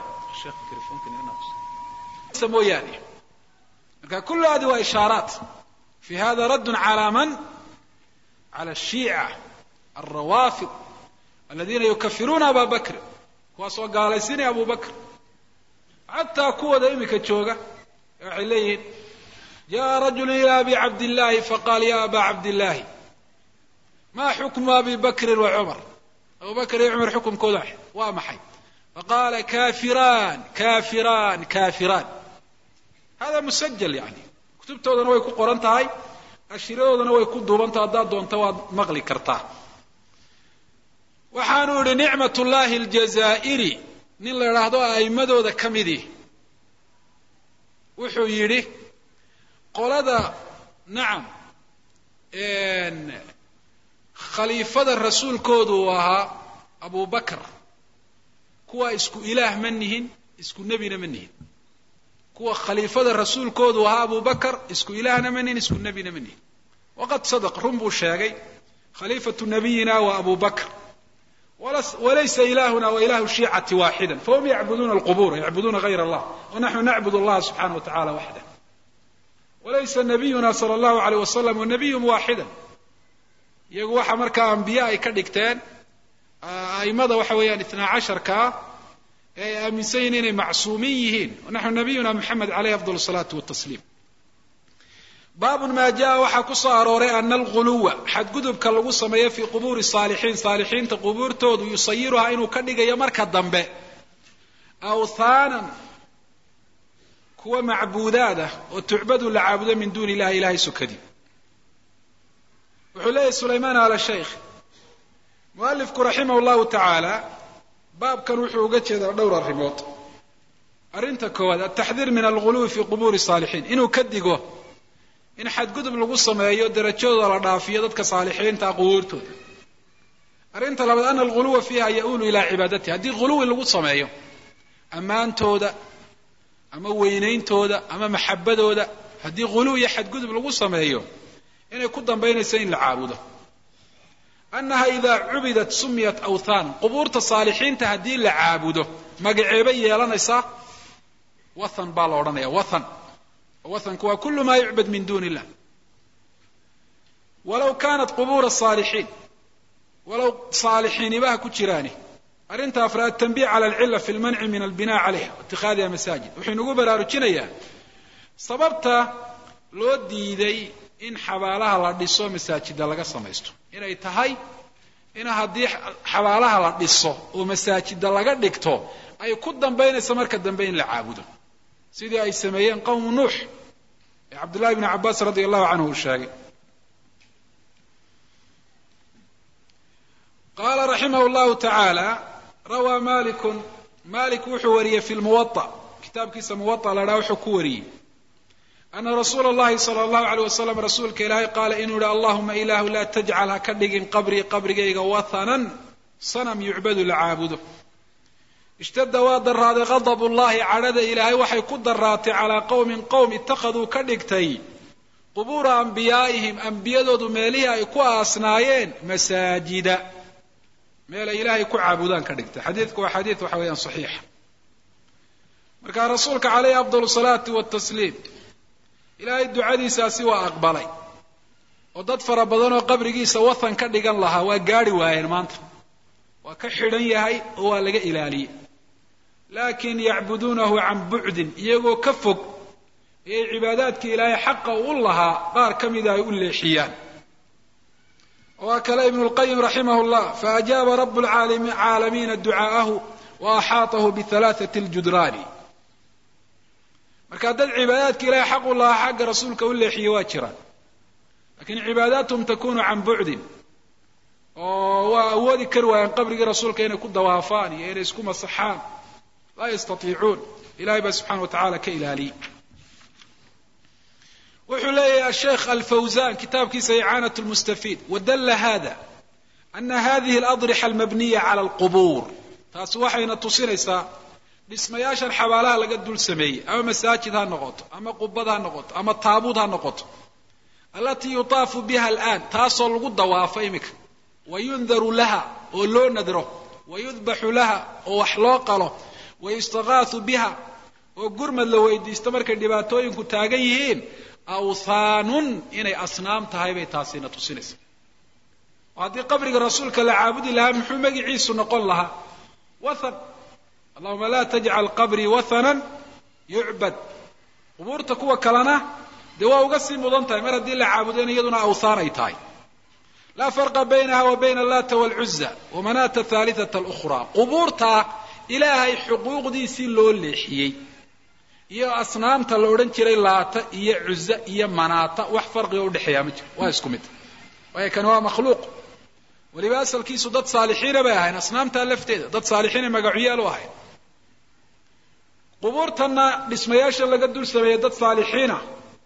mooyaane marka kullu hadi waa ishaaraat fi hada raddun calaa man cala ashiica alrawaafid aladiina yukafiruuna aba bakrin kuwaasoo gaalaysinaya abu bakr xataa kuwooda imika jooga waxay leeyihiin jaءa rajulu ilى abi cabdillahi faqaal ya aba cabdillahi ma xukmu abi bakrin wa cumar abu bakr iyo cumar xukumkooda waa maxay faqaala kafiraan kafiraan kafiraan hada musajal yani kutubtoodana way ku qoran tahay ashiradoodana way ku duuban tahay haddaad doonta waad maqli kartaa waxaanu idhi nicmat llahi aljazaa'iri nin la idhaahdo a'immadooda ka midii wuxuu yidhi qolada nacam khaliifada rasuulkoodu uu ahaa abu bakr kuwa isku ilaah ma nihin isku nebina ma nihin kuwa khaliifada rasuulkoodu ahaa abu bakr isku ilaahna ma nihin isku nebina ma nihin waqad sadaq run buu sheegay khaliifatu nabiyina wa abu bakr walaysa ilahuna wa ilahu shiicati waaxida fahum yacbuduuna alqubura yacbuduuna gayr allah wanaxnu nacbud allaha subxanahu wa tacala waxdah walaysa nabiyuna sala allahu alayh wasalam wanabiyum waaxida iyagu waxa markaa ambiye ay ka dhigteen a'immada waxa weeyaan itnaa casharkaa ee ay aaminsan yihin inay macsuumiin yihiin wanaxnu nabiyuna moxamed caleyhi afdal asalaatu watasliim baabun maa jaa waxaa ku soo arooray ana alguluwa xadgudubka lagu sameeyo fii qubuuri saalixiin saalixiinta qubuurtoodu yusayiruhaa inuu ka dhigayo marka dambe awthaanan kuwa macbuudaad ah oo tucbadu la caabudo min duuni illahi ilahay sokadii wuxuu leeyahy sulaymaan ala shaykh mualifku raximah llahu tacaala baabkan wuxuu uga jeedaa dhowr arrimood arrinta koowaad altaxdiir min alguluwi fii qubuuri saalixiin inuu ka digo in xadgudub lagu sameeyo darajadooda la dhaafiyo dadka saalixiinta qubuurtooda arrinta labaad ana alguluwa fiiha ya-uulu ilaa cibaadatihi haddii guluwi lagu sameeyo ammaantooda ama weynayntooda ama maxabadooda haddii guluw iyo xadgudub lagu sameeyo inay ku dambaynayso in la caabudo annaha idaa cubidat sumiyat awthaan qubuurta saalixiinta haddii la caabudo magaceebay yeelanaysaa wathan baa la odhanaya wathan wathanku waa kulu maa yucbad min duuni illah walaw kaanat qubuura saalixiin walow saalixiinibaha ku jiraani arrinta afraad tanbiih cala alcila fi lmanci min albina calayha waitikaadiha masaajid wuxuu inagu baraarujinayaa sababta loo diiday in xabaalaha la dhiso masaajida laga samaysto inay tahay in haddii xabaalaha la dhiso oo masaajida laga dhigto ay ku dambaynayso marka dambe in la caabudo sidii ay sameeyeen qowmu nuux ee cabdullahi bni cabbaas radia allahu canhu uu sheegay qaala raximah llahu tacaala rawaa malikun malik wuxuu wariyey fi lmuwaطa kitaabkiisa muwaطa la dhaha wuxuu ku wariyey ana rasuula اllahi salى اllahu alيyh wasalam rasuulka ilaahay qaala inuu yihi allahuma ilaahu laa tajcal ha ka dhigin qabrii qabrigayga wathanan sanam yucbadu la caabudo. ishtada waa daraaday ghadab ullahi cadhada ilaahay waxay ku daraatay calaa qowmin qowm ittakhaduu ka dhigtay qubuura anbiyaa'ihim ambiyadoodu meelihii ay ku aasnaayeen masaajida meel ay ilaahay ku caabudaan ka dhigtay. xadiidku waa xadiid waxa weeyaan saxiixa. markaa rasuulka calayhi afdal salaati watasliim ilaahay ducadiisaasi waa aqbalay oo dad fara badan oo qabrigiisa wathan ka dhigan lahaa waa gaadhi waayeen maanta, waa ka xidhan yahay oo waa laga ilaaliyey. laakiin yacbuduunahu can bucdin, iyagoo ka fog ayay cibaadaadkii ilaahay xaqa u lahaa qaar ka mida ay u leexiyaan. waa kale ibnu lqayim raximah llah faajaaba rabu lcaalamiina ducaa'ahu wa axaatahu bihalaathati ljudraani. markaa dad cibaadaadkii ilaahay xaq u lahaa xagga rasuulka u leexiyey waa jiraan, lakiin cibaadaatuhum takunu can bucdin, oo waa awoodi kari waayaan qabrigii rasuulka inay ku dawaafaan iyo inay isku masaxaan, laa yastatiicuun. ilahay baa subxana wa tacala ka ilaaliyey. wuxuu leeyahay asheekh alfawzan kitaabkiisa icaanat lmustafiid wadalla hada ana hadihi aladrixa almabniya cala alqubuur. taasi waxayna tusinaysaa dhismayaashan xabaalaha laga dul sameeyey, ama masaajid ha noqoto ama qubad ha noqoto ama taabuud ha noqoto, alatii yutaafu biha alaan, taasoo lagu dawaafo imika, wayundaru laha oo loo nadro, wayudbaxu laha oo wax loo qalo, wayustagaathu biha oo gurmad la weydiisto markay dhibaatooyinku taagan yihiin, awthaanun inay asnaam tahay bay taasina tusinaysa. oo haddii qabriga rasuulka la caabudi lahaa muxuu magiciisu noqon lahaa? wathan. allahuma laa tajcal qabrii wathanan yucbad. qubuurta kuwa kalena dee waa uga sii mudan tahay mar haddii la caabudayna iyaduna awthaan ay tahay. laa farqa baynaha wa bayna allata waalcuza wamanaata thalithata alukhraa. qubuurtaa ilaahay xuquuqdiisii loo leexiyey iyo asnaamta la odhan jiray laata iyo cuza iyo manaata wax farqiga udhexeeyaa ma jiro, waa isku mid. waayo kan waa makhluuq, weliba asalkiisu dad saalixiina bay ahayn, asnaamtaa lafteeda dad saalixiina magacuyaal u ahayn. qubuurtanna dhismayaasha laga dul sameeyey dad saalixiina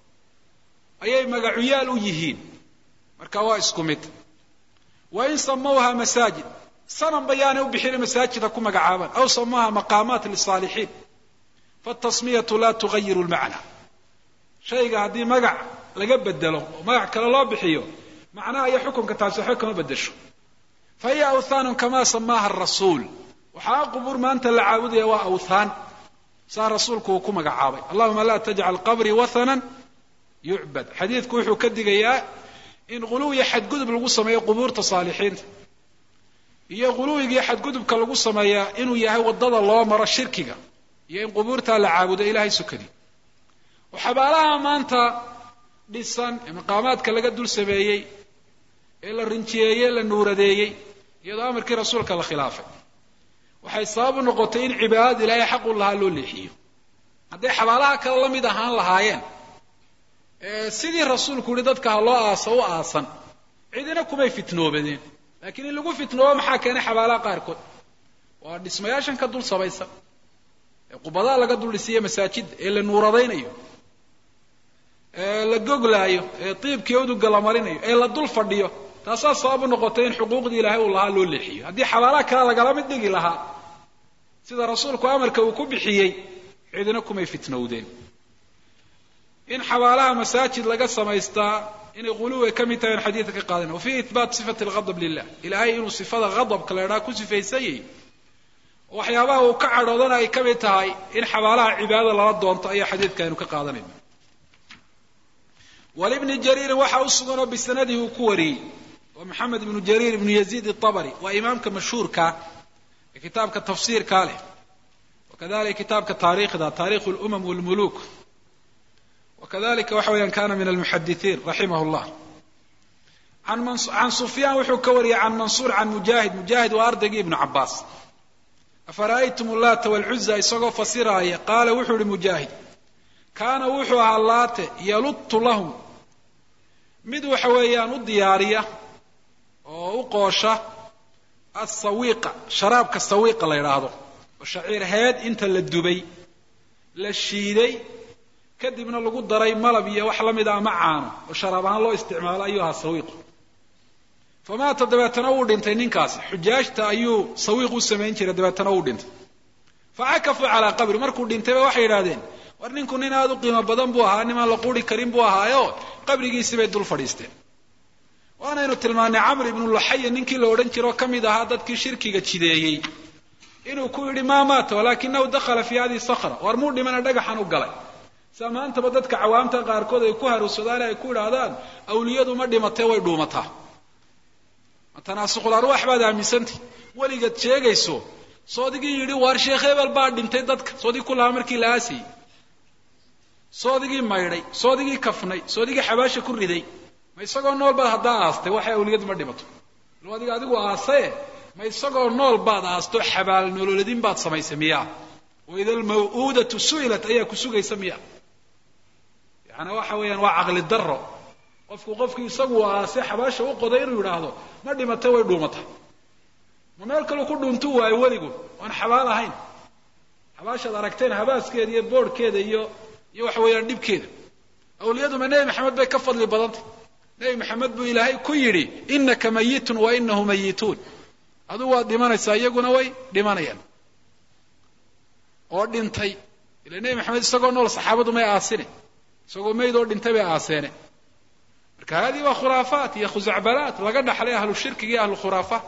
ayay magacuyaal u yihiin, marka waa isku mid. wa in samawha masaajid, sanam bayaanay u bixina masaajid ha ku magacaabaan, aw samawha maqaamaat lisaalixiin, fatasmiyatu laa tugayiru lmacna. shayga haddii magac laga bedelo oo magac kale loo bixiyo, macnaha iyo xukunka taasi waxba kama bedesho. fa hiya awthaanun kamaa samaaha arasuul. waxaa qubuur maanta la caabudaya waa awthaan, saa rasuulku uu ku magacaabay. allahuma laa tajcal qabrii wathanan yucbad. xadiidku wuxuu ka digayaa in ghuluwiya xadgudub lagu sameeyo qubuurta saalixiinta, iyo ghuluwigii xadgudubka lagu sameeyaa inuu yahay waddada loo maro shirkiga iyo in qubuurtaa la caabudo ilaahay sukadii. oo xabaalaha maanta dhisan ee maqaamaadka laga dul sameeyey ee la rinjiyeeyey la nuuradeeyey iyadoo amarkii rasuulka la khilaafay, waxay sabab u noqotay in cibaadada ilaahay xaq u lahaa loo leexiyo. hadday xabaalaha kale la mid ahaan lahaayeen sidii rasuulku yihi dadka ha loo aaso u aasan, cidina kumay fitnoobadeen. laakiin in lagu fitnoobo maxaa keenay xabaalaha qaarkood? waa dhismayaashan ka dul sabaysan ee qubadaha laga dul dhisiyo masaajidda ee la nuuradaynayo, ee la goglaayo, ee tiibkii uduga la marinayo, ee la dul fadhiyo. taasaa sabab u noqotay in xuquuqdii ilaahay uu lahaa loo leexiyo. haddii xabaalaha kale lagala mid dhigi lahaa sida rasuulku amarka uu ku bixiyey, cidina kumay fitnowdeen. in xabaalaha masaajid laga samaystaa inay ghuluwi ka mid tahay in xadiidka ka qaadana. wa fiihi ihbaat sifati alghadab lilah, ilaahay inuu sifada ghadabka la idhaha ku sifaysanyay, waxyaabaha uu ka cadhoodana ay ka mid tahay in xabaalaha cibaadada lala doonto ayaa xadiidka aynu ka qaadanayna. walibni jariirin waxaa u sugan oo bisanadihi uu ku wariyey, waa maxamed ibnu jariir ibnu yaziid itabari, waa imaamka mashhuurka ee kitaabka tafsiirkaa leh, wakadalika kitaabka taariikhda taarikhu lumam walmuluk, wakadalika waxa weyaan kana min almuxadithiin raximah llah. can sufyaan wuxuu ka wariyey can mansuur can mujaahid, mujaahid waa ardaygii ibnu cabaas. afara'aytum laata walcuza isagoo fasiraaya qaala wuxuu ihi mujaahid, kaana wuxuu ahaa laate yaluttu lahum mid waxa weeyaan u diyaariya oo u qoosha asawiiqa, sharaabka sawiiqa la yidhaahdo, oo shaciir heed inta la dubay la shiiday kadibna lagu daray malab iyo wax la mid ah ama caano oo sharaab ahaan loo isticmaalo ayuu ahaa sawiiqu famaata dabeetana uu dhintay ninkaasi xujaajta ayuu sawiiq u samayn jiray dabeetana uu dhintay facakafuu calaa qabri markuu dhintayba waxay yidhahdeen war ninku nin aada u qiimo badan buu ahaa nimaan la quri karin buu ahaayo qabrigiisii bay dul fadhiisteen waanaynu tilmaanay camr ibnu luxaya ninkii la odhan jiro ka mid ahaa dadkii shirkiga jideeyey inuu ku yidhi maa maata walaakinahu dakhala fii hadihi sakra war muu dhimana dhagaxan u galay saa maantaba dadka cawaamta qaarkood ay ku haruursadaan ay ku idhaahdaan awliyadu ma dhimatee way dhuumataa tanaasuqul arwaax baad aaminsantay weligaad sheegayso soodigii yidhi waar sheekh hebel baa dhintay dadka soodig ku lahaa markii la aasayey soodigii maydhay soodigii kafnay soodigii xabaasha ku riday ma isagoo nool baad haddaa aastay waxay awliyadu ma dhimato ilo adiga adigu aasaye ma isagoo nool baad aasto xabaal nololadin baad samaysay miyaa waida almaw'uudatu su'ilat ayaa ku sugaysa miya yani waxa weeyaan waa caqli daro qofku qofkii isagu aasay xabaasha u qoday inuu yidhaahdo ma dhimatay way dhuumata ma meel kaleu ku dhuuntu waayo weligu waan xabaal ahayn xabaashaad aragteen habaaskeeda iyo boodhkeeda iyo iyo waxa weeyaan dhibkeeda awliyadu ma nebi maxamed bay ka fadli badantay nebi maxamed buu ilaahay ku yidhi inaka mayitun wa inahu mayituun adigu waad dhimanaysaa iyaguna way dhimanayaan oo dhintay ila nebi maxamed isagoo nool saxaabadu may aasine isagoo mayd oo dhintay bay aaseene marka hadi waa khuraafaat iyo khusacbalaat laga dhaxlay ahlu shirkiga iyo ahlu khuraafa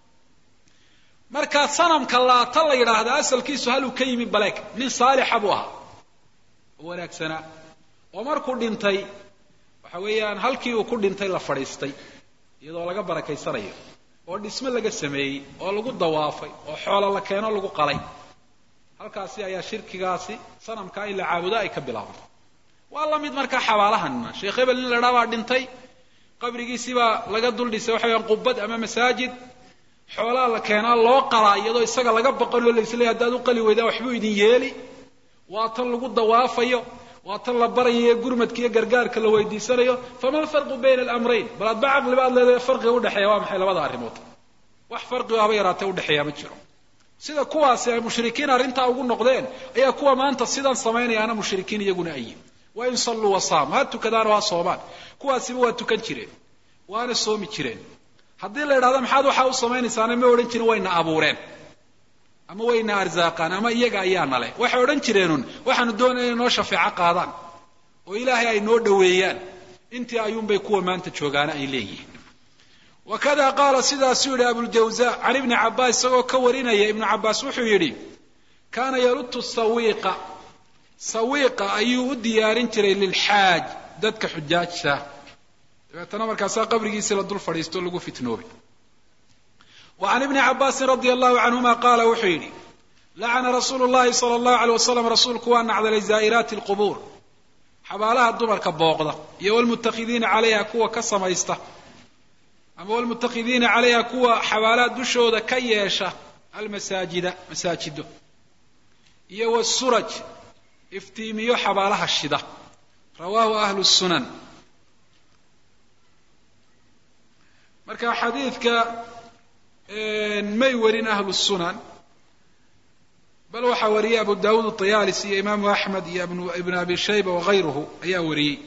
marka sanamka laata la yidhaahda asalkiisu haluu ka yimi baleeg nin saalixa buu ahaa oo wanaagsanaa oo markuu dhintay waxa weeyaan halkii uu ku dhintay la fadhiistay iyadoo laga barakaysanayo oo dhisme laga sameeyey oo lagu dawaafay oo xoolo la keeno lagu qalay halkaasi ayaa shirkigaasi sanamkaa in la caabudo ay ka bilaabantay waa la mid markaa xabaalahanna sheekh hebel nin la dhaa baa dhintay qabrigiisii baa laga dul dhisay waxa weyaan qubad ama masaajid xoolaa la keenaa loo qalaa iyadoo isaga laga baqanoo laisleeyahy haddaad u qali weydaan waxbuu idin yeeli waa tan lagu dawaafayo waa tan la barayayo gurmadka iyo gargaarka la weydiisanayo fama alfarqu bayna alamrayn bal adba caqli baad leedahay farqiga udhexeeya waa maxay labada arrimood wax farqigo haba yaraatee udhexeeya ma jiro sida kuwaasi ay mushrikiin arrintaa ugu noqdeen ayaa kuwa maanta sidan samaynayaana mushrikiin iyaguna ayihin waa in salluu wasaamu ha tukadaan oo ha soomaan kuwaasiba waa tukan jireen waana soomi jireen haddii la idhahdo maxaad waxaa u samaynaysaana ma odhan jirin wayna abuureen ama wayna arsaaqaan ama iyaga ayaana leh waxay odhan jireenun waxaanu doonaya inay noo shafeeco qaadaan oo ilaahay ay noo dhoweeyaan intii ayuunbay kuwa maanta joogaana ay leeyihiin wakada qaala sidaasuu yidhi abuljawza can ibni cabbaas isagoo ka warinaya ibnu cabbaas wuxuu yidhi kaana yalutu sawiiqa sawiiqa ayuu u diyaarin jiray lilxaaj dadka xujaajta dabeetana markaasaa qabrigiisii la dul fadhiisto lagu fitnoobay wa can ibni cabbaasin radia allahu canhuma qaala wuxuu yidhi lacana rasuulu llahi sala allahu aleyh wasalam rasuulku waa nacdalay zaa'iraati alqubuur xabaalaha dumarka booqda iyo walmuttakidiina calayha kuwa ka samaysta ama walmuttakidiina calayha kuwa xabaalaha dushooda ka yeesha almasaajida masaajido iyo wasuraj iftiimiyo xabaalaha shida rawaahu ahlu sunan marka xadiidka may warin ahlu sunan bal waxaa wariyey abu daawuud atayaalisi iyo imaamu axmed iyo ibnu abi shayba wagayruhu ayaa wariyey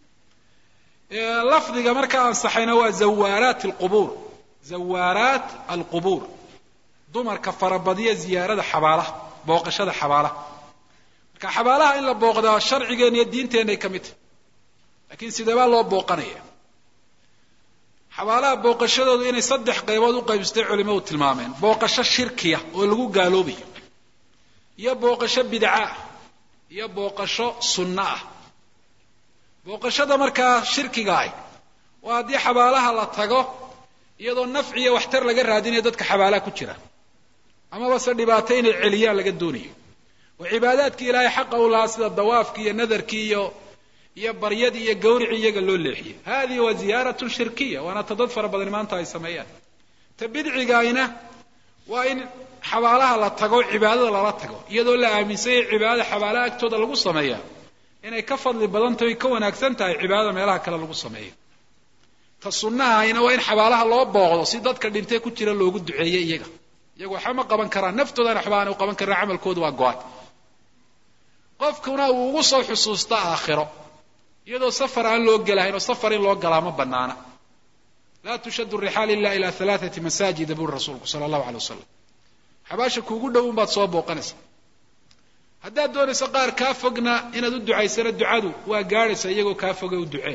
lafdiga markaa ansaxayna waa zawaaraat alqubuur zawaaraat alqubuur dumarka farabadiya ziyaarada xabaalaha booqashada xabaalaha marka xabaalaha in la booqdaa sharcigeena iyo diinteenay ka mid tahy laakiin sidee baa loo booqanaya xabaalaha booqashadoodu inay saddex qaybood u qaybsatay culimadu tilmaameen booqasho shirkiya oo lagu gaaloobayo iyo booqasho bidca ah iyo booqasho sunno ah booqashada markaa shirkiga ahy waa haddii xabaalaha la tago iyadoo nafci iyo waxtar laga raadinayo dadka xabaalaha ku jira amaba se dhibaato inay celiyaan laga doonayo oo cibaadaadkii ilaahay xaqa u lahaa sida dawaafkii iyo nadarkii iyo iyo baryadii iyo gawricii iyaga loo leexiyey hadihi waa ziyaaratun shirkiya waana ta dad fara badan maanta ay sameeyaan ta bidcigaayna waa in xabaalaha la tago cibaadada lala tago iyadoo la aaminsanyay cibaadada xabaalaha agtooda lagu sameeya inay ka fadli badan tahay ka wanaagsan tahay cibaadada meelaha kale lagu sameeyo ta sunnahayna waa in xabaalaha loo booqdo si dadka dhintay ku jira loogu duceeyo iyaga iyagu waxba ma qaban karaan naftoodana waxba aanay u qaban karin camalkoodu waa go-an qofkuna uu ugu soo xusuusta aakhiro iyadoo safar aan loo galahayn oo safar in loo galaa ma banaana laa tushaddu rixaal illa ila halaathati masaajid buu rasuulku sala allahu alayh wasalam xabaasha kuugu dhow baad soo booqanaysa haddaad doonayso qaar kaa fogna inaad u ducaysana ducadu waa gaadhaysa iyagoo kaa foga u ducee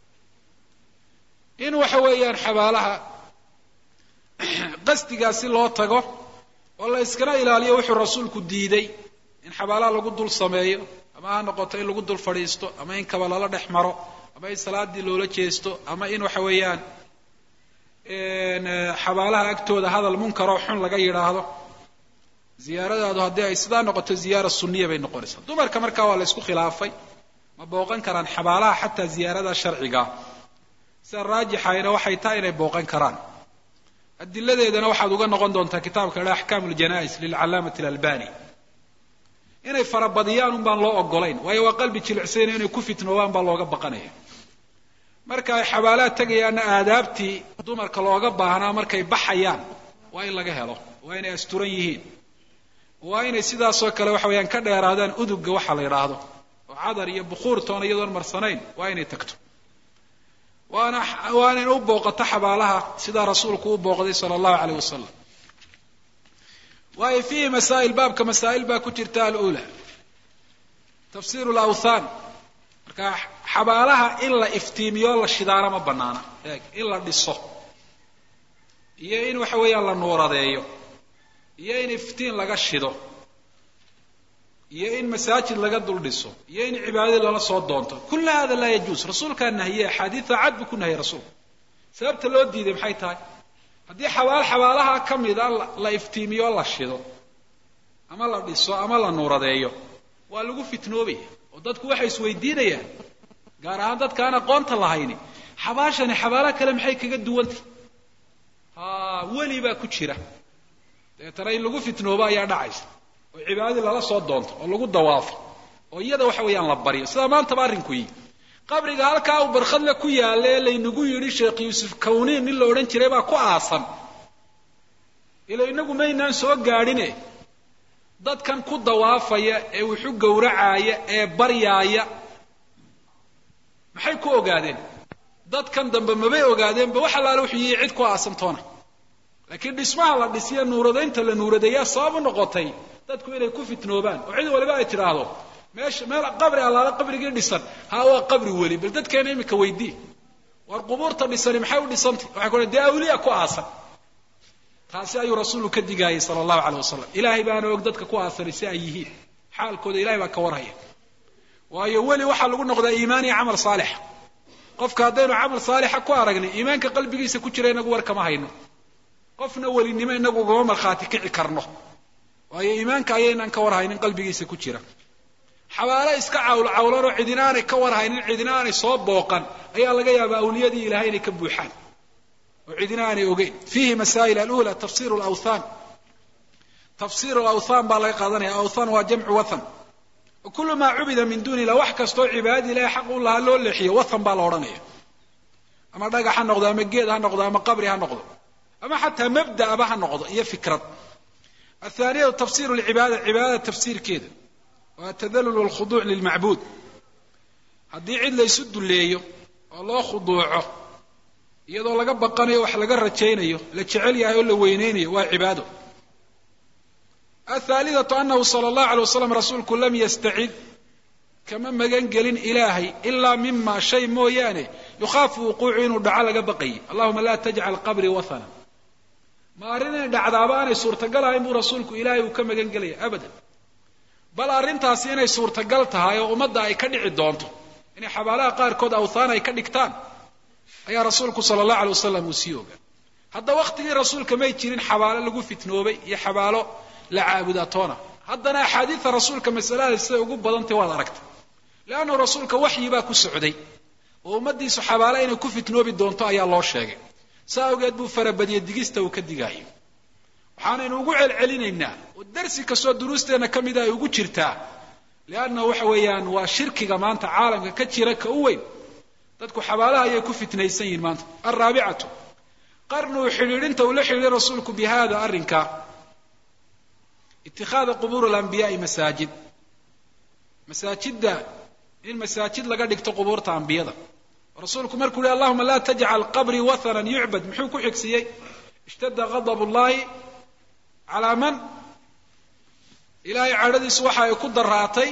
in waxa weeyaan xabaalaha qasdigaasi loo tago oo la iskana ilaaliyo wuxuu rasuulku diiday in xabaalaha lagu dul sameeyo ama ha noqoto in lagu dul fadhiisto ama in kaba lala dhex maro ama in salaadii loola jeesto ama in waxa weeyaan xabaalaha agtooda hadal munkaroo xun laga yidhaahdo ziyaaradaadu haddii ay sidaa noqoto ziyaara sunniya bay noqonaysaa dumarka markaa waa la isku khilaafay ma booqan karaan xabaalaha xataa ziyaarada sharciga sida raajixayna waxay tahay inay booqan karaan adiladeedana waxaad uga noqon doontaa kitaabka la axkaamu ljanais lilcalaamati alalbani inay farabadiyaan un baan loo ogolayn waayo waa qalbi jilicsan inay ku fitnoobaan baa looga baqanaya marka ay xabaalaha tegayaanna aadaabtii dumarka looga baahnaa markay baxayaan waa in laga helo waa inay asturan yihiin waa inay sidaasoo kale waxa weeyaan ka dheeraadaan udugga waxa la yidhaahdo oo cadar iyo bukuurtoona iyadoon marsanayn waa inay tagto waana waa inay u booqato xabaalaha sidaa rasuulku u booqday sala allahu alayh wasalam waayo fiihi masaa'il baabka masaa'il baa ku jirta alula tafsiru lawthan marka xabaalaha in la iftiimiyo la shidaano ma banaana eeg in la dhiso iyo in waxa weeyaan la nuuradeeyo iyo in iftiin laga shido iyo in masaajid laga dul dhiso iyo in cibaadadii lala soo doonto kulla hada laa yajuus rasuulkaa nahiyey axaadiida cad buu ku nahiyey rasuulku sababta loo diiday maxay tahay haddii xabaal xabaalaha ka mida la iftiimiyo la shido ama la dhiso ama la nuuradeeyo waa lagu fitnoobaya oo dadku waxay isweydiinayaan gaar ahaan dadka aan aqoonta lahayni xabaashani xabaalaha kale maxay kaga duwantay ha weli baa ku jira deetana in lagu fitnoobo ayaa dhacaysa oo cibaadadii lala soo doonto oo lagu dawaafo oo iyada waxa weeyaan la baryo sida maantaba arrinku yi qabriga halkaa uu barkhadle ku yaalla ee laynagu yidhi sheekh yuusuf kawniin nin la odhan jiray baa ku aasan ila inagu maynaan soo gaadhine dadkan ku dawaafaya ee wuxu gowracaaya ee baryaaya maxay ku ogaadeen dadkan dambe mabay ogaadeenba wax allaale wuxuu yihi cid ku aasantoona laakiin dhismaha la dhisiya nuuradaynta la nuuradeeyaa sabab u noqotay dadku inay ku fitnoobaan oo cid waliba ay tidhaahdo meesha meel qabri allaala qabrigii dhisan ha waa qabri weli bal dadkeena imika weydii war qubuurta dhisani maxay u dhisantay waxay ku dee awliya ku aasan taasi ayuu rasuulku ka digaayay sala allahu calayh wasalam ilaahay baana og dadka ku aasanay si ay yihiin xaalkooda ilahay baa ka warhaya waayo weli waxaa lagu noqdaa iimaan iyo camal saalixa qofka haddaynu camal saalixa ku aragnay iimaanka qalbigiisa ku jira inagu war kama hayno qofna welinimo inagu ugama markhaati kici karno waayo iimaanka ayaynaan ka warhaynin qalbigiisa ku jira xabaalo iska cawl cawlan oo cidina aanay ka warhaynin cidina aanay soo booqan ayaa laga yaabaa awliyadii ilahay inay ka buuxaan oo cidina aanay ogeyn fiihi masaa'il alula tafsiru lawthan tafsiru lawthan baa laga qaadanaya awthan waa jamcu wathan kullu maa cubida min duuni illah wax kastoo cibaadadi ilahay xaq u lahaa loo leexiyo wathan baa la odhanaya ama dhagax ha noqdo ama geed ha noqdo ama qabri ha noqdo ama xataa mabda'aba ha noqdo iyo fikrad athaaniyatu tafsiru lcibaada cibaadada tafsiirkeeda waa tadallul walkhuduuc lilmacbuud haddii cid laysu dulleeyo oo loo khuduuco iyadoo laga baqanayo wax laga rajaynayo la jecel yahay oo la weyneynayo waa cibaado athaalidatu anahu sala allahu alay wasalam rasuulku lam yastacid kama magan gelin ilaahay ilaa mima shay mooyaane yukhaafu wuquucu inuu dhaco laga baqayay allahuma laa tajcal qabrii wathana ma arrin inay dhacdaaba aanay suurtagal ahayn buu rasuulku ilaahay uu ka magan gelaya abadan bal arrintaasi inay suurtagal tahay oo ummadda ay ka dhici doonto inay xabaalaha qaarkood awthaan ay ka dhigtaan ayaa rasuulku sala allahu alay wasalam uu sii ogaa hadda waktigii rasuulka may jirin xabaalo lagu fitnoobay iyo xabaalo la caabudaa toona haddana axaadiida rasuulka masalada siday ugu badantay waad aragtay leannu rasuulka waxyi baa ku socday oo ummaddiisu xabaalo inay ku fitnoobi doonto ayaa loo sheegay saa awgeed buu farabadiyey digista uu ka digaayo waxaanaynu ugu celcelinaynaa oo darsi kastoo duruusteenna ka mida ay ugu jirtaa lianna waxa weeyaan waa shirkiga maanta caalamka ka jira ka u weyn dadku xabaalaha ayay ku fitnaysan yihiin maanta alraabicatu qarnuu xidhiidhinta uu la xidhiidhay rasuulku bi hada arrinka itikhaada qubuur alambiyaai masaajid masaajidda in masaajid laga dhigto qubuurta ambiyada. rasuulku markuu yihi allahuma la tajcal qabrii wathanan yucbad muxuu ku xigsiyey ishtadda ghadab ullahi calaa man ilaahay cadhadiisu waxa ay ku daraatay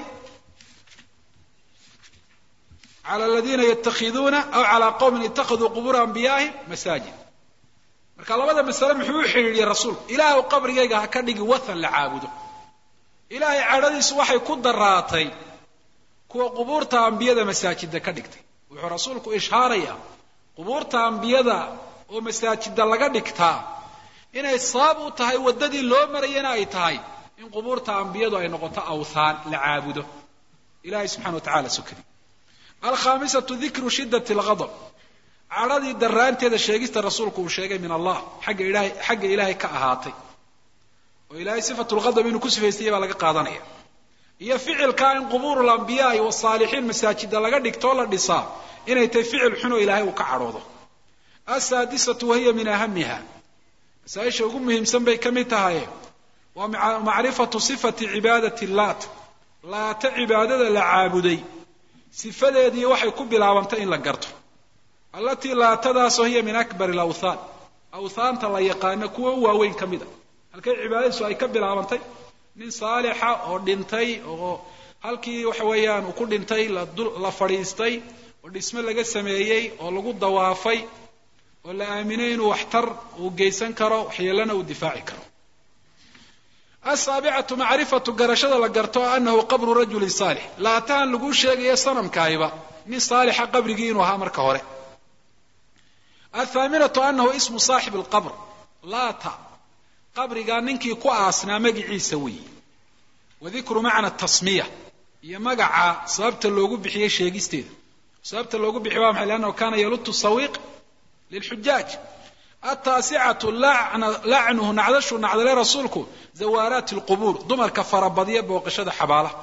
cala aladiina yatakhiduuna aw calaa qowmin ittakhaduu qubuura anbiyaa'ihim masaajid. marka labada masale muxuu u xidhiidhiyey rasuulku ilaahu qabrigayga ha ka dhigi wathan la caabudo. ilaahay cadhadiisu waxay ku daraatay kuwa qubuurta ambiyada masaajida ka dhigtay. wuxuu rasuulku ishaarayaa qubuurta ambiyada oo masaajida laga dhigtaa inay sabab u tahay waddadii loo marayana ay tahay in qubuurta ambiyadu ay noqoto awthaan la caabudo ilaahay subxana wa tacala sukadi. alkhaamisatu dikru shiddati alghadab cadhadii daraanteeda sheegista rasuulku uu sheegay min allah xagga ilaahay xagga ilaahay ka ahaatay oo ilaahay sifatu lghadab inuu ku sifaystayay baa laga qaadanaya. iyo ficilka in qubuuru lambiyaai wasaalixiin masaajida laga dhigtoo la dhisaa inay tahay ficil xun oo ilaahay uu ka cadhoodo. asaadisatu wahiya min ahamiha masaaisha ugu muhiimsan bay ka mid tahay waa macrifatu sifati cibaadati laat laata cibaadada la caabuday sifadeedii waxay ku bilaabantay in la garto. allatii laatadaasoo hiya min akbari alawthaan awthaanta la yaqaano kuwa u waaweyn ka mid a. halkay cibaadadiisu ay ka bilaabantay nin saalixa oo dhintay oo halkii waxa weeyaan uu ku dhintay la fadhiistay oo dhisme laga sameeyey oo lagu dawaafay oo la aaminay inuu waxtar uu geysan karo waxyeelana uu difaaci karo. asaabicatu macrifatu garashada la garto annahu qabru rajulin saalix laataan lagu sheegayo sanamkaayba nin saalixa qabrigii inuu ahaa marka hore. athaaminatu annahu ismu saaxib alqabr laata qabrigaa ninkii ku aasnaa magiciisa weeye. wadikru macna tasmiya iyo magaca sababta loogu bixiyey sheegisteeda. sababta loogu bixiy waa maxay lannahu kana yalutu sawiiq lilxujaaj. ataasicatu lacnuhu nacdashu nacdale rasuulku zawaaraati alqubuur dumarka farabadiya booqashada xabaalaha.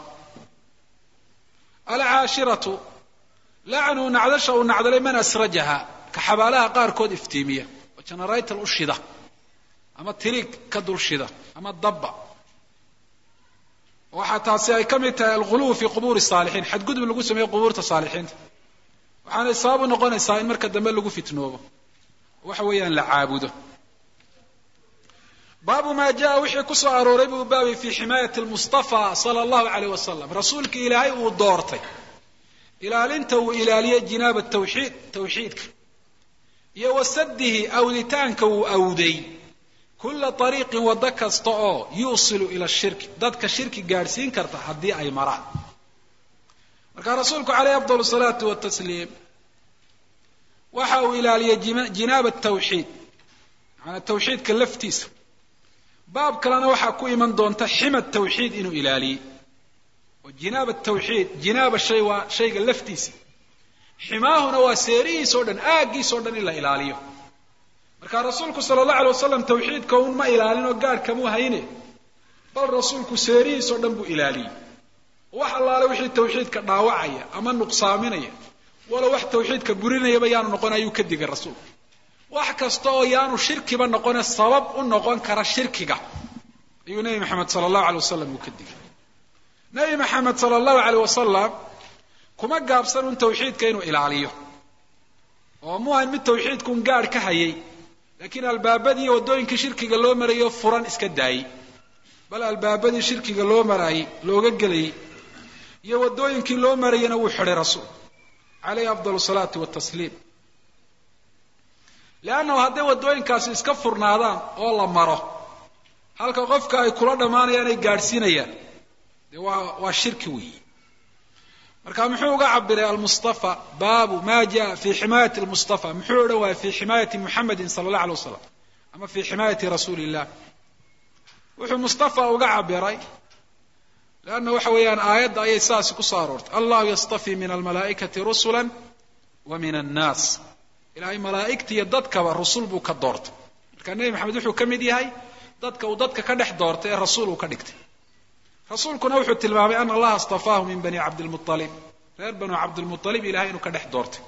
alcaashiratu lacnuhu nacdasha uu nacdalay man asrajaha ka xabaalaha qaarkood iftiimiya oo generaytal u shida ama tiriig ka dul shida ama dabba. waxaa taasi ay ka mid tahay alguluw fi qubuuri saalixiin xadgudub lagu sameeyo qubuurta saalixiinta waxaanay sabab u noqonaysaa in marka dambe lagu fitnoobo waxa weeyaan la caabudo. baabu maa jaa wixii ku soo arooray buu baabay fi ximaayati lmustafa sala allahu alayh wasalam rasuulkii ilaahay uu doortay ilaalinta uu ilaaliyey jinaaba tawxiid tawxiidka iyo wasadihi awditaanka uu awday kula ariiqin waddo kasta oo yuusilu ila shirki dadka shirki gaadhsiin karta haddii ay maraan. markaa rasuulku caleyh afdal salaatu watasliim waxa uu ilaaliyey jinaaba tawxiid maanaa tawxiidka laftiisa. baab kalena waxaa ku iman doonta xima tawxiid inuu ilaaliyey oo jinaaba tawxiid jinaaba shay waa shayga laftiisa ximaahuna waa seerihiisao dhan aaggiisao dhan in la ilaaliyo. markaa rasuulku sala allahu alay wasalam tawxiidka un ma ilaalin oo gaadhkamuu hayne bal rasuulku seerihiisao dhan buu ilaaliyey. wax allaale wixii tawxiidka dhaawacaya ama nuqsaaminaya wala wax tawxiidka burinayaba yaanu noqon ayuu ka digay rasuulku. wax kasta oo yaanu shirkiba noqone sabab u noqon kara shirkiga ayuu nebi maxamed sala allahu alay wasalam uu ka digay. nebi maxamed sala allahu aleyh wasalam kuma gaabsan un tawxiidka inuu ilaaliyo oo mu ahayn mid tawxiidkuun gaadh ka hayay laakiin albaabadii iyo waddooyinkii shirkiga loo marayo furan iska daayey bal albaabadii shirkiga loo maraayey looga gelayey iyo waddooyinkii loo marayena wuu xidhay rasuul caleyhi afdal salaati watasliim. leannahu hadday waddooyinkaasi iska furnaadaan oo la maro halka qofka ay kula dhammaanayaan ay gaadhsiinayaan dee waa waa shirki weeye. marka muxuu uga cabiray almustafa baabu ma jaa fi ximaayati lmustafa muxuu odhan waaya fi ximaayati muxamedin sala allah alay wasalam ama fi ximaayati rasuuli illah. wuxuu mustafa uga cabiray leanna waxa weeyaan aayadda ayay saasi ku soo aroortay allahu yastafi min almalaa'ikati rusula wa min annaas. ilaahay malaa'igta iyo dadkaba rusul buu ka doortay. marka nebi maxamed wuxuu ka mid yahay dadka uu dadka ka dhex doortay ee rasuul uu ka dhigtay. rasuulkuna wuxuu tilmaamay ana allaha astafaahu min bani cabdilmualib reer banu cabdilmualib ilahay inuu ka dhex doortay.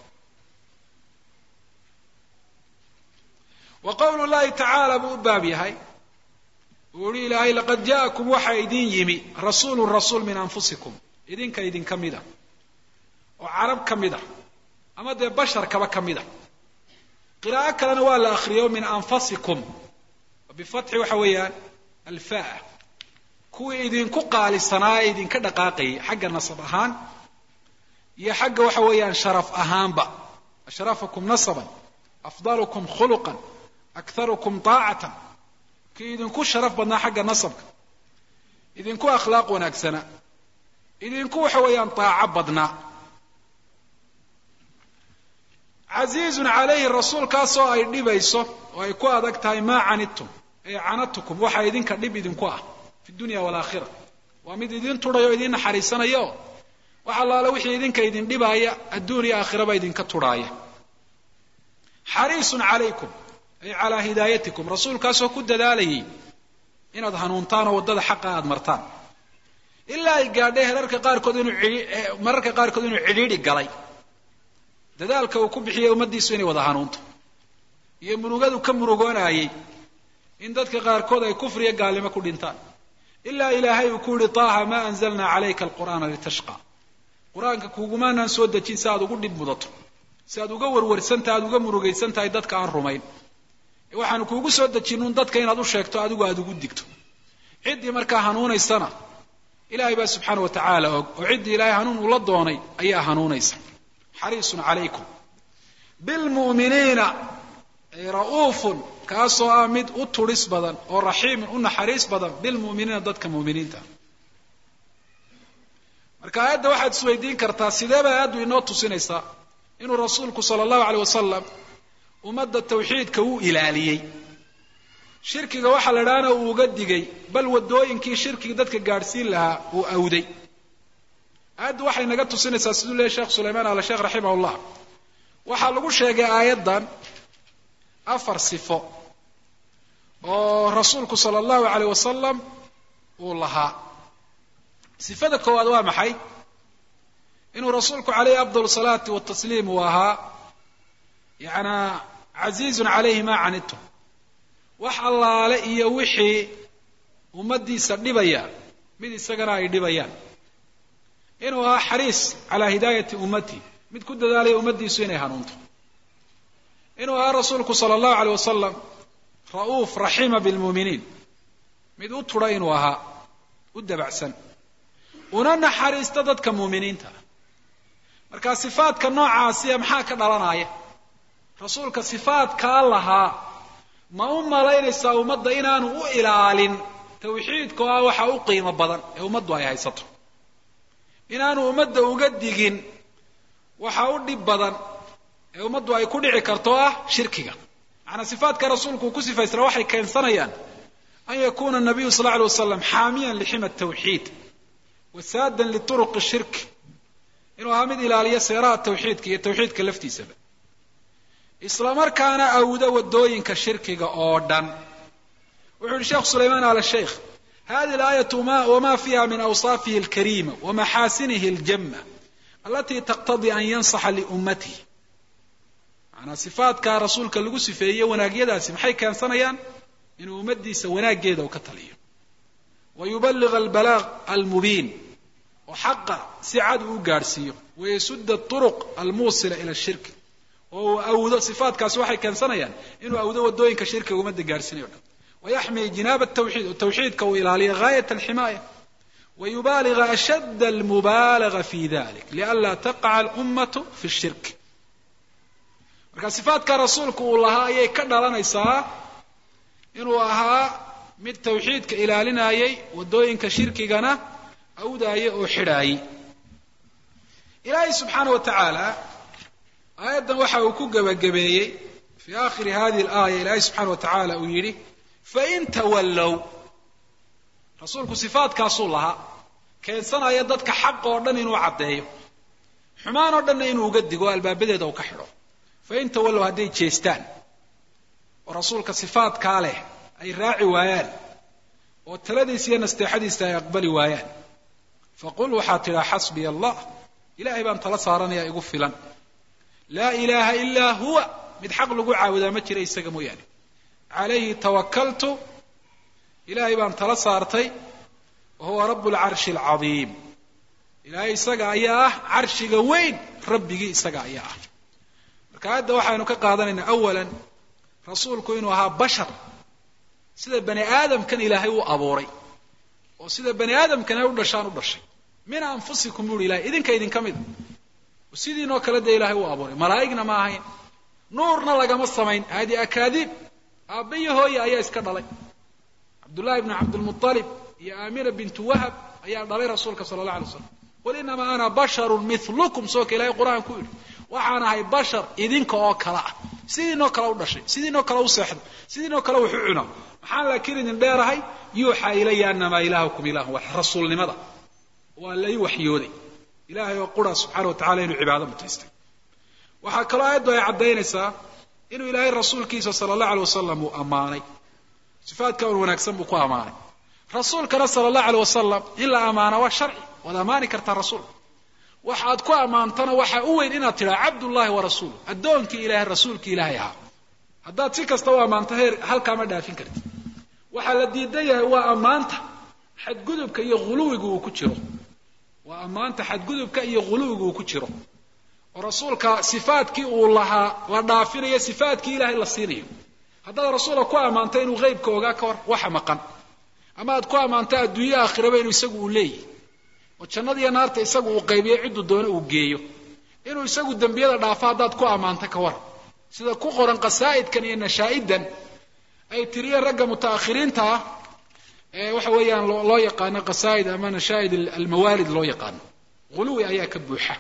wa qowlu llahi tacaala buu u baab yahay uu yihi ilaahay laqad ja'akum waxaa idin yimi rasuulun rasuul min anfusikum idinka idin ka mida oo carab ka mida ama dee basharkaba ka mida qiraa'o kalena waa la akhriyo min anfasikum bifatxi waxa weeyaan alfaa kuwii idinku qaalisanaa ee idinka dhaqaaqayay xagga nasab ahaan iyo xagga waxa weeyaan sharaf ahaanba ashrafakum nasaban afdalukum khuluqan aktharukum taacatan kii idinku sharaf badnaa xagga nasabka idinku akhlaaq wanaagsana idinku waxa weeyaan taaco badnaa casiizun calayhi rasuulkaasoo ay dhibayso oo ay ku adag tahay maa canidtum ee canadtukum waxa idinka dhib idinku ah fi dunya walaakhira waa mid idin tudhayo o idin naxariisanayo wax allaale wixii idinka idin dhibaaya adduun iyo aakhiraba idinka tudhaaya xariisun calaykum ay calaa hidaayatikum rasuulkaasoo ku dadaalayay inaad hanuuntaan oo waddada xaqa aad martaan ilaa ay gaadhay herarka qaarkood inuu mararka qaarkood inuu cidhiidhi galay dadaalka uu ku bixiyey ummaddiisu inay wada hanuunto iyo murugadu ka murugoonayay in dadka qaarkood ay kufriyo gaalnimo ku dhintaan ilaa ilaahay uu ku yihi taaha maa anzalnaa calayka alqur'aana litashqa qur-aanka kugumaanaan soo dejin si aad ugu dhib mudato si aad uga warwarsantahay aad uga murugaysan tahay dadka aan rumayn waxaanu kuugu soo dejinuun dadka inaad u sheegto adigu aad ugu digto ciddii markaa hanuunaysana ilaahay baa subxaana wa tacaala og oo ciddii ilaahay hanuun ula doonay ayaa hanuunaysa xariisun calaykum bilmu'miniina ay ra'uufun kaasoo ah mid u tudhis badan oo raxiimun u naxariis badan bilmu'miniina dadka mu'miniinta marka aayadda waxaad isweydiin kartaa sidee bay aayaddu inoo tusinaysaa inuu rasuulku sala allahu aleyh wasalam ummadda tawxiidka wuu ilaaliyey shirkiga waxaa la idhahana uu uga digay bal waddooyinkii shirkiga dadka gaadhsiin lahaa uu awday aayaddu waxay naga tusinaysaa siduu leeyahy sheekh sulaymaan ala sheekh raximah ullah waxaa lagu sheegay aayaddan afar sifo oo rasuulku sala allahu aleyh wasalam uu lahaa sifada koowaad waa maxay inuu rasuulku calayhi afdal salaati watasliim uu ahaa yacnaa casiizun calayhi maa canidtum wax allaale iyo wixii ummaddiisa dhibaya mid isagana ay dhibayaan inuu ahaa xariis calaa hidaayati ummati mid ku dadaalaya ummaddiisu inay hanuunto inuu ahaa rasuulku sala allahu aleyh wasalam ra'uuf raxiima bilmu'miniin mid u tudha inuu ahaa u dabacsan una naxariista dadka mu'miniinta marka sifaadka noocaasiya maxaa ka dhalanaya rasuulka sifaadkaa lahaa ma u malaynaysaa ummadda inaanu u ilaalin tawxiidka oo ah waxa u qiimo badan ee ummaddu ay haysato inaanu ummadda uga digin waxa u dhib badan ee ummaddu ay ku dhici karto ah shirkiga macnaa sifaadka rasuulku uu ku sifaysnaa waxay keensanayaan an yakuna nabiyu sal lla alay wasalam xaamiyan lixima tawxiid wasaadan lituruqi shirki inuu ahaa mid ilaaliya seeraha tawxiidka iyo tawxiidka laftiisaba isla markaana awda waddooyinka shirkiga oo dhan wuxuu yihi sheekh sulaymaan ala sheikh hadihi alaayatu wama fiha min awsaafihi alkarima wamaxaasinihi aljama alatii taqtadii an yansaxa liummatihi macnaa sifaadkaa rasuulka lagu sifeeyey wanaagyadaasi maxay keensanayaan inuu ummaddiisa wanaaggeeda uu ka taliyo wayubaliga albalaaq almubiin oo xaqa si cad uu u gaadhsiiyo wayasuda turuq almuusila ila shirki oo uu awdo sifaadkaasi waxay keensanayaan inuu awdo waddooyinka shirkiga ummadda gaadhsiinayo o dhan wayaxmi jinaaba tawxiid oo tawxiidka uu ilaaliya gaayat alximaaya wayubaaliga ashadda almubaalaga fi dalik lianlaa taqaca alummatu fi shirk marka sifaadka rasuulku uu lahaa ayay ka dhalanaysaa inuu ahaa mid tawxiidka ilaalinayay waddooyinka shirkigana awdaaya oo xidhaayay ilaahay subxaana wa tacaala aayaddan waxa uu ku gebagabeeyey fii aakhiri hadihi alaaya ilaahay subxaana wa tacaala uu yidhi fain tawallow rasuulku sifaadkaasuu lahaa keensanaya dadka xaq oo dhan inuu caddeeyo xumaan oo dhanna inuu uga digo albaabadeeda uu ka xidho fain tawallow hadday jeestaan oo rasuulka sifaadkaa leh ay raaci waayaan oo taladiisa iyo nasteexadiisa ay aqbali waayaan faqul waxaad tidhaa xasbiya allah ilaahay baan tala saaranaya igu filan laa ilaaha ilaa huwa mid xaq lagu caabudaa ma jira isaga mooyaane calayhi tawakaltu ilaahay baan tala saartay wa huwa rabu lcarshi alcadiim ilaahay isaga ayaa ah carshiga weyn rabbigii isaga ayaa ah marka hadda waxaynu ka qaadanaynaa awalan rasuulku inuu ahaa bashar sida bani aadamkan ilaahay uu abuuray oo sida bani aadamkan ay u dhashaan u dhashay min anfusikum buu ilaahay idinka idin kamid sidiinoo kale de ilaahay uu abuuray malaa'igna ma ahayn nuurna lagama samayn hadi akaadib aabiyo hooyo ayaa iska dhalay abdullah ibn abd al-muttalib iyo amira bint wahab ayaa dhalay rasuulka sallallahu alayhi wasallam qul inma ana basharun mithlukum soo ka ilaahay quraan ku yiri waxaan ahay bashar idinka oo kala ah sidiinoo kale u dhashay sidiinoo kale u seexdo sidiinoo kale wuxuu cunaa maxaan laakiin idin dheerahay yuuxa ilayya annama ilaahukum ilaahu wa rasuulnimada waa la waxyooday ilaahay oo qura subhanahu wa ta'ala inuu cibaado mutaystay waxa kale ayadu ay cadeynaysaa inuu ilaahay rasuulkiisa sallallahu alayhi wasallam uu amaanay sifaadka wanaagsan buu ku amaanay rasuulkana sallallahu alayhi wasallam illa amaana wa sharci wada amaani karta rasuul waxaad ku amaantana waxa u weyn inaad tira abdullahi wa rasuul adoonkii ilaahay rasuulkii ilaahay ah haddaad si kasta u amaanto heer halka ma dhaafin kartid waxa la diidan yahay waa amaanta xadgudubka iyo quluwiga uu ku jiro waa amaanta xadgudubka iyo quluwiga uu ku jiro oo rasuulka sifaadkii uu lahaa la dhaafinayo sifaadkii ilaahay la siinayo haddaad rasuulka ku amaanto inuu qeybka ogaa ka war waxa maqan ama aad ku amaanto adduunyo aakhiraba inuu isagu u leeyahay oo jannada iyo naarta isagu uu qaybiyo ciduu doono uu geeyo inuu isagu dambiyada dhaafo haddaad ku amaanto ka war sida ku qoran qasaa'idkan iyo nashaa'idan ay tiriyeen ragga mutaakhiriinta ah ee waxa weeyaan loo yaqaano qasaa'id ama nashaa'id almawaalid loo yaqaano quluwi ayaa ka buuxa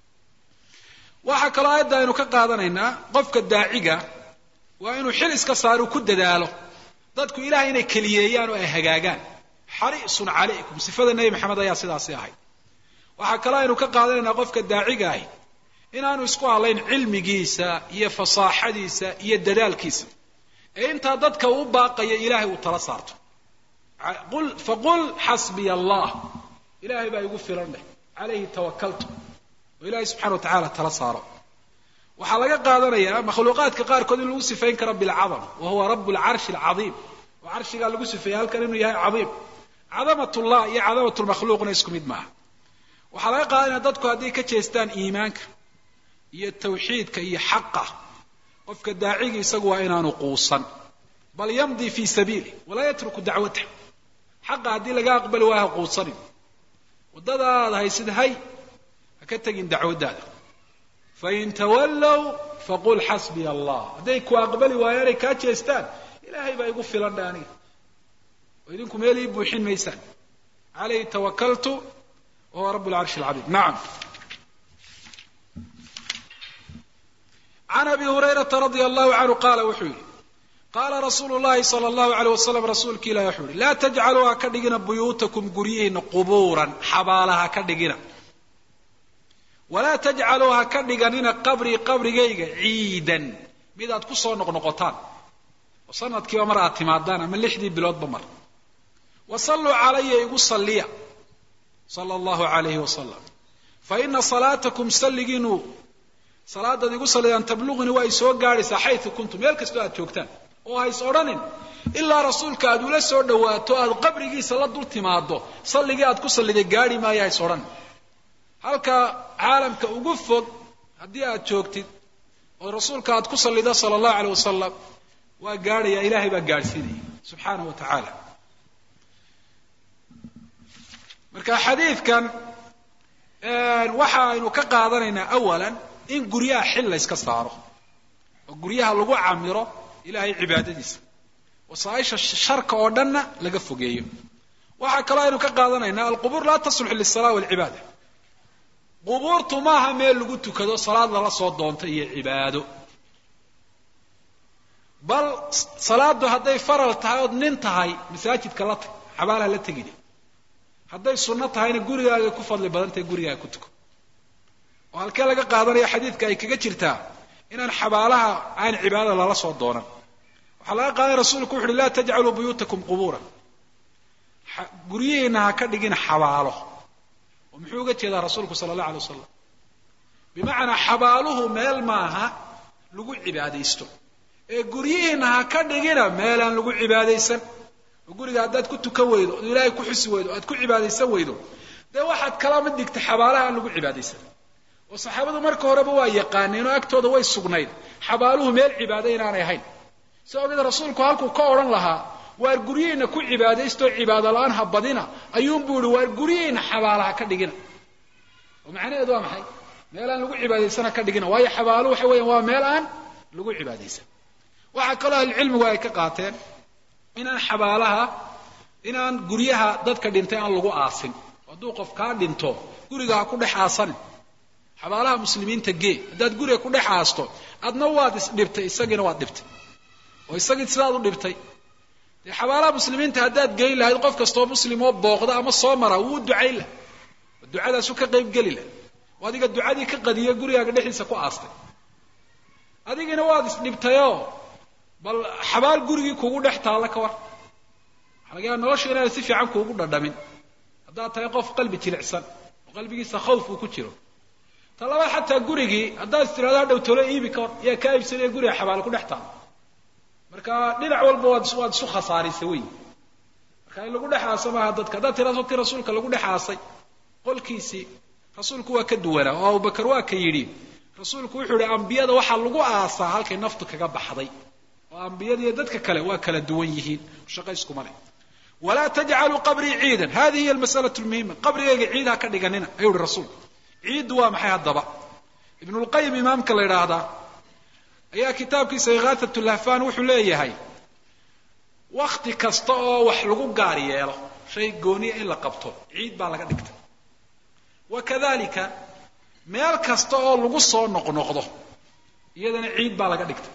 waxa kale ayada aynu ka qaadanaynaa qofka daaciga waa inuu xil iska saaro ku dadaalo dadku ilaahay inay kaliyeeyaan oo ay hagaagaan xariisun calaykum sifada nabi maxamed ayaa sidaas ahay waxa kale aynu ka qaadanaynaa qofka daaciga ah inaanu isku halayn cilmigiisa iyo fasaaxadiisa iyo dadaalkiisa ee inta dadka uu baaqaya ilaahay uu tala saarto qul faqul hasbiya allah ilaahay baa igu filan alayhi tawakkaltu ilaahay subhanahu wa ta'ala tala saaro waxa laga qaadanayaa makhluuqaadka qaar kood in lagu sifayn karo bil azam wa huwa rabbul arsh al azim wa arshiga lagu sifeeyay halkan inuu yahay azim azamatullah iyo azamatul makhluuqna isku mid maaha waxa laga qaadanayaa dadku haddii ka jeestaan iimaanka iyo tawxiidka iyo xaqa qofka daaciga isagu waa inaanu quusan bal yamdi fi sabili wala yatruku da'watahu xaqa haddii laga aqbali waa quusanin wadadaada haysid hay ka tagin dacwadaada fa in tawallaw faqul hasbi allah haday ku aqbali waayay ka jeestaan ilaahay baa igu filan dhaani oo idinku meelii buuxin meeysan alayhi tawakkaltu wa rabbul arsh al azim na'am عن أبي هريرة رضي الله عنه قال وحوري قال رسول الله صلى الله عليه وسلم رسولك لا يحوري لا تجعلوا كدغنا بيوتكم غريين قبورا حبالها كدغنا ولا تجعلوها كدغنا قبري قبريغا عيدا ميداد كسو نقنقطان وسنتكي ومرات تمادان من لحدي بلود بمر وصلوا علي يصلي صلى الله عليه وسلم فإن صلاتكم سلغينوا صلاة دي قصة لأن تبلغني وإسوء قارسة حيث كنتم يلكستوا أتوكتان وهايس أورانين إلا رسولك أدولا سعود واتو القبري صلاة دول تمادو صلي قاد قصة لدي قاري ما يهيس أوران هلك عالم كأقفض هدي أتوكتد ورسولك أد قصة لدي صلى الله عليه وسلم وقاري يا إلهي بقارسيني سبحانه وتعالى مركا حديث كان وحا إنو كقاضرنا أولا in guriyaha xil la iska saaro oo guriyaha lagu caamiro ilaahay cibaadadiisa wasaaisha sharka oo dhanna laga fogeeyo waxa kale aynu ka qaadanaynaa alqubur la tasluh lis-salaa wal cibaada quburtu maaha meel lagu tukado salaad la soo doonto iyo cibaado bal salaadu haday faral tahay oo nin tahay masaajidka la tag xabaalaha la tagid haday sunno tahayna gurigaaga ku fadli badan tahay gurigaaga ku tuko وهالكي لغا قادنيا حديثka ay kaga jirtaa inaan xabaalaha aan cibaado la soo doonan waxa laga qaaday rasuulku wuxuu la tajcalu buyutakum qubura guriyeena ka dhigin xabaalo oo muxuu uga jeedaa rasuulku sallallahu alayhi wasallam bimaana xabaaluhu meel maaha lagu cibaadeysto ee guriyeena ka dhigina meel aan lagu cibaadeysan guriga hadaad ku tukan weydo ilaahay ku xisi weydo aad ku cibaadeysan weydo dee waxaad kala mid dhigtay xabaalaha aan lagu cibaadaysan oo saxaabadu marka horeba waa yaqaaneen oo agtooda way sugnayd xabaaluhu meel cibaado inaanay ahayn soo ogeed rasuulku halkuu ka odhan lahaa waar guryihiina ku cibaadaysto cibaado la'aan ha badina ayuunbuu yihi waar guryihiina xabaalaha ka dhigina oo macnaheedu waa maxay meel aan lagu cibaadaysana ka dhigina waayo xabaaluhu waxa weeyaan waa meel aan lagu cibaadaysan waxaa kaloo ahlucilmigu ay ka qaateen inaan xabaalaha inaan guryaha dadka dhintay aan lagu aasin hadduu qof kaa dhinto guriga ha ku dhex aasanin xabaalaha muslimiinta gee haddaad guriga ku dhex aasto adna waad isdhibtay isagiina waad dhibtay oo isagii sidaad u dhibtay dee xabaalaha muslimiinta haddaad geyn lahayd qof kastoo muslim oo booqda ama soo mara wuu ducayn laha oo ducadaasu ka qayb geli laha oo adiga ducadii ka qadiya gurigaaga dhexdiisa ku aastay adigina waad isdhibtayoo bal xabaal gurigii kugu dhex taalla ka war waxaa laga yaaba nolosha inaanay si fiican kuugu dhadhamin haddaad tahay qof qalbi jilicsan oo qalbigiisa khawf uu ku jiro ta labaad xataa gurigii haddaad is tirahdo hadhow tolo iibi ka hor yaa kaa iibsanaya guriga xabaal ku dhex taalla marka dhinac walba waad waad isu khasaarisa wey marka in lagu dhex aasa maaha dadka haddaad tiraado ti rasuulka lagu dhex aasay qolkiisii rasuulku waa ka duwanaa oo abubakar waa ka yidhi rasuulku wuxuu yihi ambiyada waxaa lagu aasaa halkay naftu kaga baxday oo ambiyada iyo dadka kale waa kala duwan yihiin shaqo iskuma leh walaa tajcaluu qabrii ciidan hadihi hiya almas'alatu lmuhima qabrigayga ciid ha ka dhiganina ayuu yihi rasuulku ciiddu waa maxay haddaba ibnu lqayim imaamka la yidhaahdaa ayaa kitaabkiisa igaathatu lahfaan wuxuu leeyahay wakti kasta oo wax lagu gaar yeelo shay gooniya in la qabto ciid baa laga dhigtay wakadalika meel kasta oo lagu soo noqnoqdo iyadana ciid baa laga dhigtay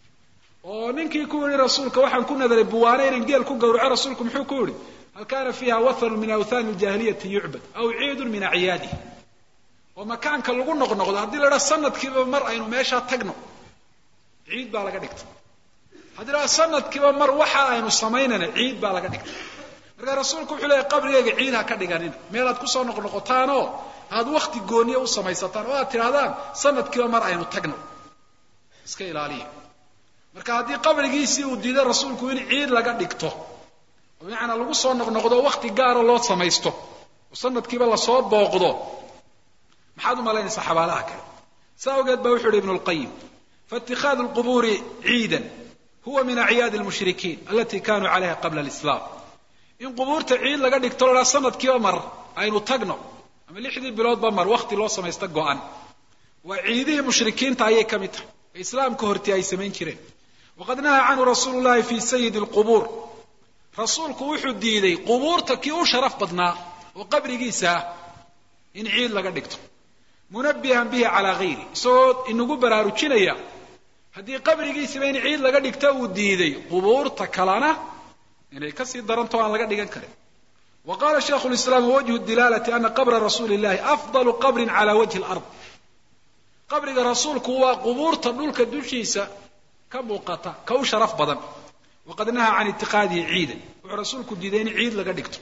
oo ninkii ku yidhi rasuulka waxaan ku nadaray buwaane inaan geel ku gawraco rasuulku muxuu ku yidhi hal kaana fiiha wathanun min awthaani aljaahiliyati yucbad aw ciidun min acyaadihi oo makaanka lagu noqnoqdo haddii la idhaha sanadkiiba mar aynu meeshaa tagno ciid baa laga dhigtay haddii la sanadkiiba mar waxa aynu samaynana ciid baa laga dhigtay marka rasuulku wuxuu leeyahay qabrigayga ciid ha ka dhiganina meel aad kusoo noqnoqotaanoo aad wakti gooniya u samaysataan oo aad tidhahdaan sanadkiiba mar aynu tagno iska ilaaliya marka haddii qabrigiisii uu diiday rasuulku in ciid laga dhigto oo bimacnaa lagu soo noqnoqdo wakti gaara loo samaysto oo sanadkiiba lasoo booqdo maxaad u malaynaysaa xabaalaha kale saa ogeed baa wuxuu yihi ibnu lqayim faاtikhaadu اlqubuuri ciidan huwa min acyaadi اlmushrikiin alati kanuu calayha qabla اlislaam in qubuurta ciid laga dhigto la dhaha sanadkiiba mar aynu tagno ama lixdii biloodba mar wakti loo samaysta go-an waa ciidihii mushrikiinta ayay ka mid tahay ee islaamka hortii ay samayn jireen waqad nahaa canhu rasuulu llahi fi sayidi اlqubuur rasuulku wuxuu diiday qubuurta kii u sharaf badnaa oo qabrigiisa ah in ciid laga dhigto munabihan bihi calaa gayri isagoo inagu baraarujinaya haddii qabrigiisiba in ciid laga dhigta uu diiday qubuurta kalena inay kasii daranto aan laga dhigan karin wa qaala shaykhu lislaam wajhu dilaalati ana qabra rasuuli illahi afdalu qabrin cala wajhi lard qabriga rasuulku waa qubuurta dhulka dushiisa ka muuqata ka u sharaf badan waqad nahaa can itiqaadihi ciidan wuxuu rasuulku diiday in ciid laga dhigto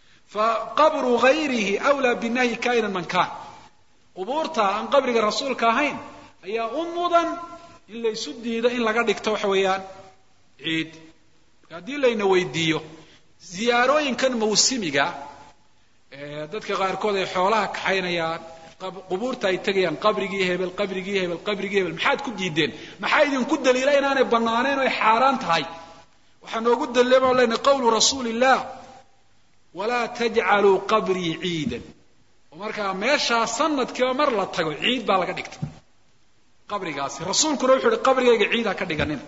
faqabru gayrihi wlaa binahyi kainan man kaan qubuurta aan qabriga rasuulka ahayn ayaa u mudan in laysu diido in laga dhigto waxa weeyaan ciid marka haddii layna weydiiyo ziyaarooyinkan mawsimiga dadka qaarkood ay xoolaha kaxaynayaan qubuurta ay tegayaan qabrigii hebel qabrigii hebel qabrigii hebel maxaad ku diideen maxaa idinku daliila inaanay banaanayn o ay xaaraan tahay waxaa noogu daliila baan leenahay qawlu rasuuli illah walaa tajcaluu qabrii ciidan oo markaa meeshaa sanadkiiba mar la tago ciid baa laga dhigtay qabrigaasi rasuulkuna wuxuu ihi qabrigayga ciid ha ka dhiganina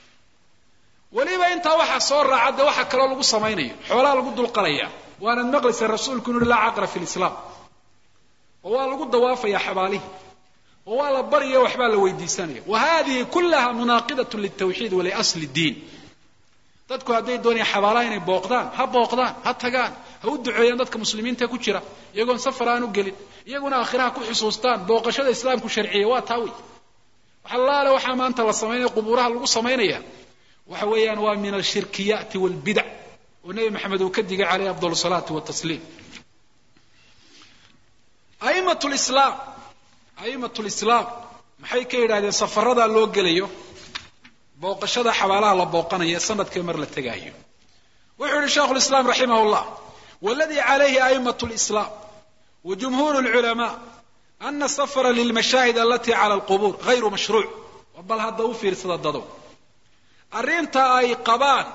weliba intaa waxaa soo raaca de waxa kaloo lagu samaynayo xoolaha lagu dulqalaya waanaad maqlaysa rasuulku inu uhi laa caqra fi lislaam oo waa lagu dawaafaya xabaalihii oo waa la barya waxbaa la weydiisanaya wa hadihi kulaha munaaqidatun liltawxiid waliasli diin dadku hadday doonayaan xabaalaha inay booqdaan ha booqdaan ha tagaan ha u duceeyaan dadka muslimiinta ku jira iyagoon safar aan u gelin iyaguna aakhiraha ku xusuustaan booqashada islaamku sharciya waa taa wey waxa laale waxaa maanta la samaynaya qubuuraha lagu samaynaya waxa weeyaan waa min alshirkiyaati walbidac oo nebi maxamed uu ka digay calayhi afdal salaati watasliim aimatu lislaam aimatu lislaam maxay ka yidhahdeen safaradaa loo gelayo booqashada xabaalaha la booqanayo sanadkii mar la tegaayo wuxuu yihi shaykhu lislaam raximah llah waladii calayhi aimatu lislaam وجمهور العلماء أن السفر للمشاهد التي على القبور غير مشروع بل هذا في رسالة الضوء أرنتا أي قبان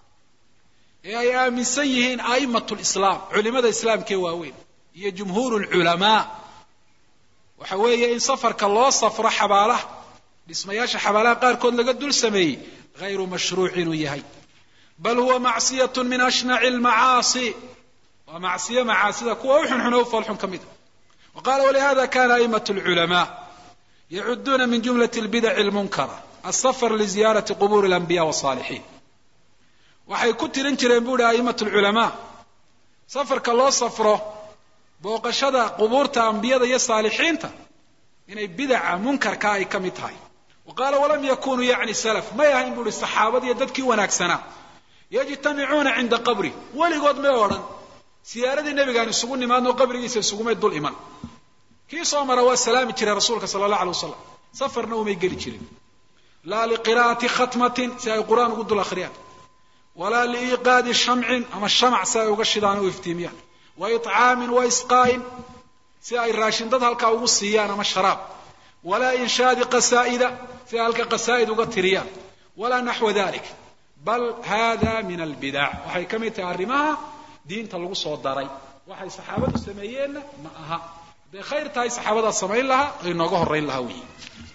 أي من سيهين أئمة الإسلام علماء الإسلام كواوين هي جمهور العلماء وحوية إن سفر كالله سفر حباله باسمياش حباله قال كون لقد سمي غير مشروع ويهي بل هو معصية من أشنع المعاصي ومعصية معاصي كوا وحن حنوف والحن كميدا وقال ولهذا كان أئمة العلماء يعدون من جملة البدع المنكرة السفر لزيارة قبور الأنبياء والصالحين waxay ku tirin jireen buudha aimatu ulama safarka loo safro booqashada qubuurta ambiyada iyo saalixiinta inay bid'a munkarka ay kamid tahay waqala walam yakunu yaani salaf ma yahayn buudha saxaabada iyo dadkii wanaagsana yajtamicuuna inda qabri waligood ma oran siyaaradii nabiga isugu nimaadno qabrigiisa isugu may dul iman kii soo mara waa salaami jiray rasuulka sallallahu alayhi wasallam safarna uma geli jirin la liqiraati khatmatin si ay quraan ugu dul akhriyaan ولا لإيقاد شمع أما الشمع سيغشدان ويفتيميان وإطعام وإسقاء سيأي الراشن ضد هلك وغصيان أما الشراب ولا إنشاد قسائد سيألك قسائد وقتريان ولا نحو ذلك بل هذا من البدع وحي كم يتعرمها دين تلغص والداري وحي صحابة السميين معها بخير تاي صحابة السميين لها غير الرين لها وي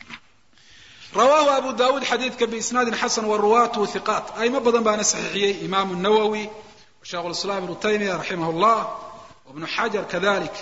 رواه أبو داود حديث بإسناد حسن والرواة ثقات أي مبضا بان صحيحي إمام النووي وشيخ الإسلام ابن تيمية رحمه الله وابن حجر كذلك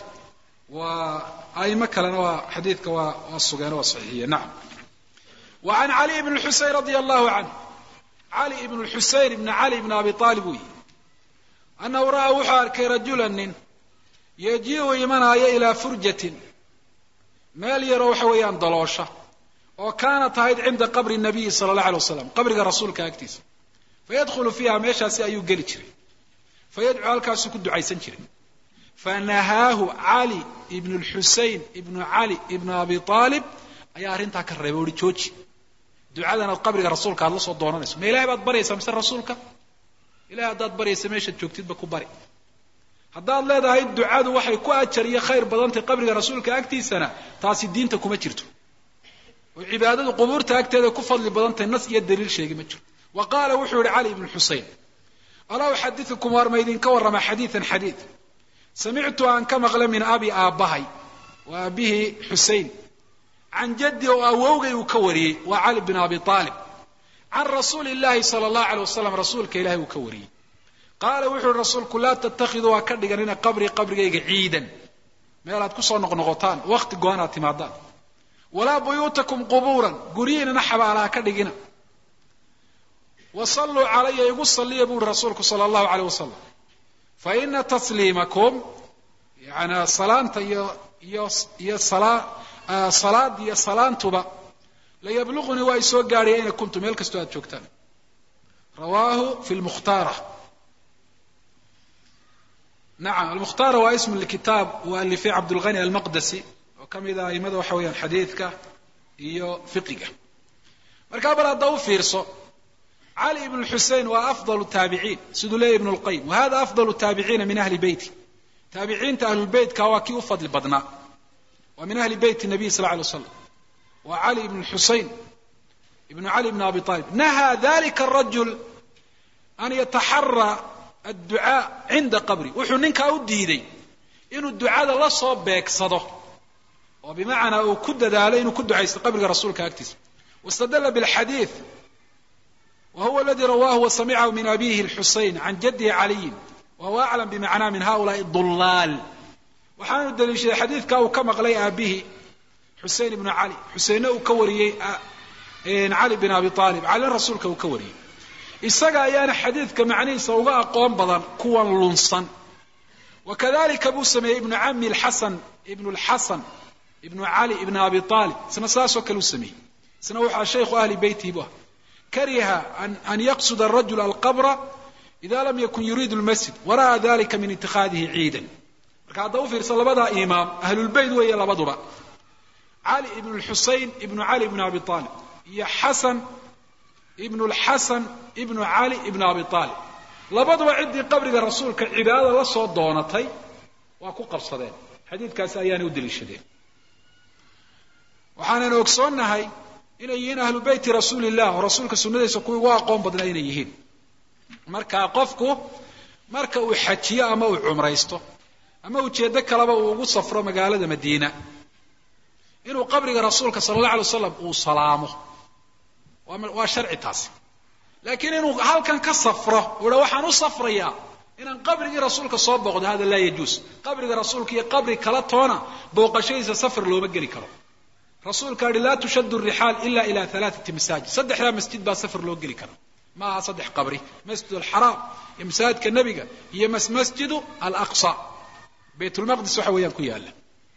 وأي مكة حديث والصغير والصحيحية نعم. وعن علي بن الحسين رضي الله عنه علي بن الحسين بن علي بن أبي طالب أنه رأى وحارك رجلا يجيء يمنى إلى فرجة مال يروح ويان ضلوشة وكانت هيد عند قبر النبي صلى الله عليه وسلم قبر رسولك أكتيس فيدخل فيها ميشا سيأيو قلتشري فيدعو الكاس كدو عيسان شري فنهاه علي ابن الحسين ابن علي ابن أبي طالب أي أرنتا كالربوري تشوشي دعاءنا القبر رسولك الله صلى الله عليه وسلم ما إلهي بات بريسا مثل رسولك إلهي بات بريسا ميشا تشوكتيد بكو بري هذا الله ده هيد دعاء وحي كو أجري خير بدنت قبر رسولك أكتيسنا تاسي الدين تكو مجرتو وعبادة قبور تأكتد كفضل بدنت الناس يدليل شيء مجر وقال وحور علي بن الحسين ألا أحدثكم وارميدين كورما حديثا حديث سمعت عن كما غلى من أبي آبهي وأبيه حسين عن جدي وأووغي وكوري وعلي بن أبي طالب عن رسول الله صلى الله عليه وسلم رسولك إلهي وكوري قال وحور الرسول لا تتخذوا كردقنا قبري قبري عيدا ما لا تكسر نغنغطان وقت قوانا تمادان ولا بيوتكم قبورا قرينا نحب على كدقنا وصلوا علي يقول صلي أبو رسولك صلى الله عليه وسلم فإن تسليمكم يعني صلاة يا يا صلاة صلاة يا صلاة تبا لا يبلغني ويسوق قارئين كنتم يلكستوا أتشوكتان رواه في المختارة نعم المختارة هو اسم الكتاب واللي فيه عبد الغني المقدسي وكم إذا يمدوا حويا حديثك إيو فقهك مركب الضوء فيرسو علي بن الحسين وأفضل التابعين سدلي ابن القيم وهذا أفضل التابعين من أهل بيتي تابعين أهل البيت كواكي وفضل بدنا ومن أهل بيت النبي صلى الله عليه وسلم وعلي بن الحسين ابن علي بن أبي طالب نهى ذلك الرجل أن يتحرى الدعاء عند قبري وحنينك أوديدي إنه الدعاء الله صوب بيكصده وبمعنى أو كد ذلك إنه كد عيسى قبر رسولك أكتس واستدل بالحديث وهو الذي رواه وسمعه من أبيه الحسين عن جده علي وهو أعلم بمعنى من هؤلاء الضلال وحان الدليل الحديث كاو كما قلي أبيه حسين بن علي حسين وكوري علي بن أبي طالب على الرسول كوكوري إساق أيان حديث كمعني سوغا قوم بضان كوان لنصا وكذلك أبو سمي ابن عمي الحسن ابن الحسن ابن علي ابن أبي طالب سنساسو كالو سمي سنوحى شيخ أهل بيته به كره أن, أن يقصد الرجل القبر إذا لم يكن يريد المسجد ورأى ذلك من اتخاذه عيدا هذا في رسالة بدأ إمام أهل البيت ويا لبضرة علي ابن الحسين ابن علي ابن أبي طالب يا حسن ابن الحسن ابن علي ابن أبي طالب لبضرة عندي قبر الرسول كعبادة لصوت دونتي وأكو قبصدين xadiidkaasi ayaanay u daliishadeen. waxaanaynu ogsoonnahay inay yihiin ahlu beyti rasuulillah oo rasuulka sunnadiisa kuwii ugu aqoon badnaa inay yihiin. marka qofku marka uu xajiyo ama uu cumraysto ama ujeeddo kaleba uu ugu safro magaalada Madiina inuu qabriga rasuulka sallallahu alayhi wasallam uu salaamo waa sharci taas. laakiin inuu halkan ka safro wada waxaan u safrayaa inaan qabrigii rasuulka soo booqdo hada la yajuus. qabriga rasuulka iyo qabri kala toona booqashadiisa safar looma geli karo. rasuulka yidhi laa tushaddu rihaal illa ila thalathati masaajid. saddexda masjid baa safar loo geli kara. ma saddex qabri masjid al-haram iyo masaajidka nabiga iyo masjid al-aqsa baytul maqdis waxa weeyaan ku yaala.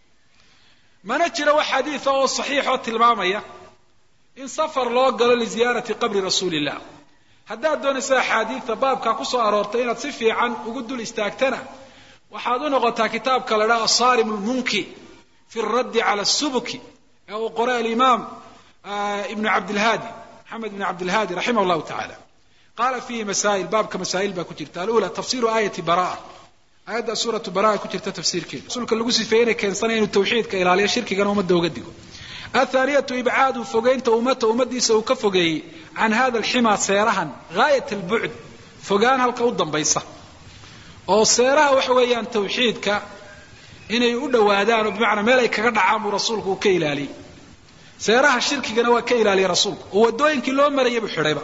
mana jiro wax xadiis oo saxiix oo tilmaamaya in safar loo galo li ziyaarati qabri rasuulillah. haddaad doonaysa xadiisa baabka ku soo aroortay inaad si fiican ugu dul istaagtana waxaad u noqotaa kitaabka la yiraahdo as-sarim al-munki fi ar-radd ala as-subki oo qora al-imam ibn abd al-hadi محمد بن عبد الهادي رحمه الله تعالى. قال فيه مسائل باب كمسائل با كجرتا. الأولى تفسير آية براءة. آية سورة براءة كجرتا تفسير كده. رسولك اللي قصي فينا كان صنعين التوحيد كإلالية شركة كانوا مدى وقدقوا. الثانية إبعاد فوقين تومت ومدي سوك فوقي عن هذا الحمى سيرها غاية البعد فوقان هالقوضا بيصة أو سيرها وحويان توحيد ك إن يقول وادان بمعنى ملاك قد عام رسولك وكيلالي سيراها الشرك جنوا كيلا لرسولك ودوين كيلو مريب حريبة.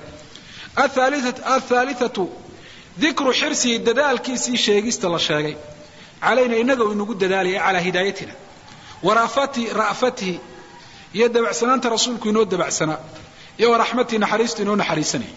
الثالثة الثالثة ذكر حرسي الدلال كيسي شيء استلا شيء علينا إن نجوا نقول دلالي على هدايتنا ورافته رافته يدبع سنة رسولك ينود دبع سنة يا رحمتي نحريست إنه نحريسني.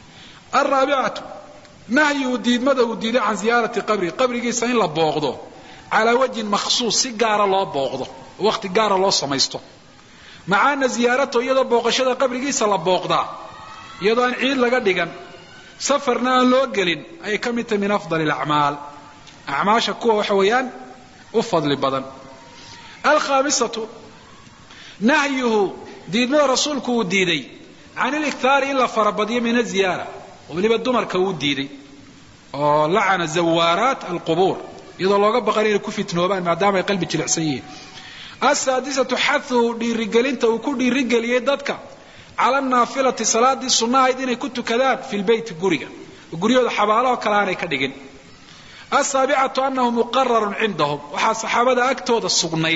الرابعة نهي وديد ماذا وديد عن زيارة قبري قبري جيسين لبوغضه على وجه مخصوص سجار الله بوغضه وقت جار الله سميسته معانا زيارته يدا بوقشده قبرgiisa la booqdaa iyadoo aan ciid laga dhigan safarna aan loo gelin ay kamid min afdal al-a'mal a'maasha kuwa waxa weeyaan u fadli badan. al-khamisatu nahyuhu diidna rasuulku uu diiday aan al-ikthar illa farabadiya min az-ziyara waliba dumarka uu diiday oo la'ana zawarat al-qubur iyadoo looga baqay inay ku fitnoobaan maadaama ay qalbi jilicsan yihiin. السادسة حثه للرجالين وكل رجال يدك على النافلة صلاة السنة إذا كنت كذاب في البيت جوريا جوريا حبالة كلامي كدجن. السابعة أنه مقرر عندهم وحصحابة أكتود السجنين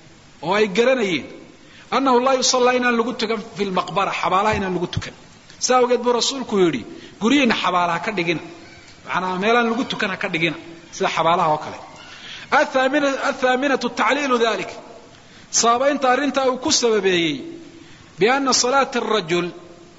ويجرنين أنه لا يصلى إن لجوتك في المقبرة حبالة إن لجوتك ساو قد برسول كوري جوريا حبالة كدجن أنا ميلان لجوتك أنا كدجن سلا حبالة وكله. الثامنة الثامنة التعليل ذلك صابين تارنتا وكسببي بأن صلاة الرجل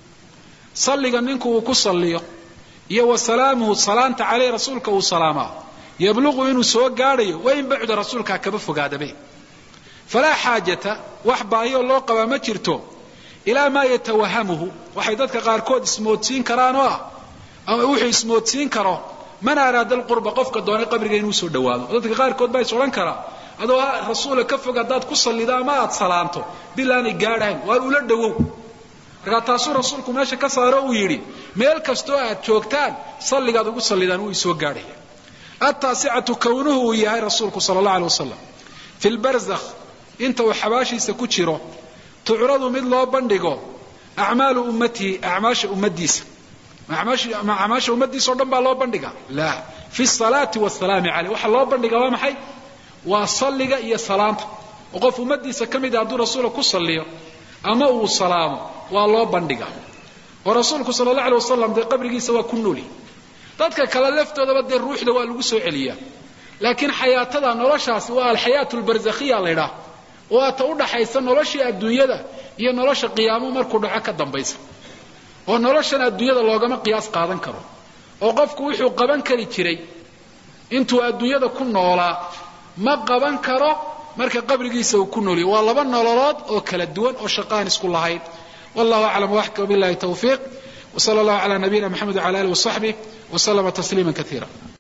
صلي منك وكصلي يو سلامه صلاة عليه رسولك وسلامه يبلغ إنه سوى قاري وين بعد رسولك كبف قاعد به فلا حاجة وحبا هي الله قوى ما جرته إلى ما يتوهمه وحيدتك قاركود اسموتسين كرانوا أو وحي اسموتسين كران من أراد القرب قفك دون قبر إنه سوى دوال وحيدتك قاركود باي سولان كران adoo rasuulka ka fog hadaad ku salidaa ma aad salaanto bilaani gaadhaan waa ula dhawow marka taasoo rasuulku meesha ka saaro uu yiri meel kasto aad joogtaan saligaad ugu salidaan uu soo gaadhay. at-taasi'atu kawnuhu yahay rasuulku sallallahu alayhi wasallam fil barzakh inta uu xabaashiisa ku jiro tu'radu mid loo bandhigo a'maalu ummati a'maasha ummadiisa a'maasha a'maasha ummadiisa oo dhan baa loo bandhiga la fi salati was-salaami alayhi waxa loo bandhiga waa maxay وصلي يا سلامته وقف مديسه كميد عبد الرسول كصليه اما هو سلامه والله بندغا ورسولك صلى الله عليه وسلم ده قبريgiisa waa ku nooli dadka kala laftooda bad ruuxda waa lagu soo celiyaa laakiin xayaatada noloshaas waa al-hayatul barzakhiya leedah oo ta u dhaxaysan noloshii adduunyada iyo nolosha qiyaamo markuu dhaco ka dambaysa oo noloshan adduunyada loogama qiyaas qaadan karo oo qofku wuxuu qaban kari jiray intuu adduunyada ku noolaa ma qaban karo marka qabrigiisa uu ku nooli waa laba nololood oo kala duwan oo shaqaan isku lahayd. wallahu a'lam wa ahka billahi tawfiq wa sallallahu ala nabiyyina muhammad wa ala alihi wa sahbihi wa sallama tasliman katira.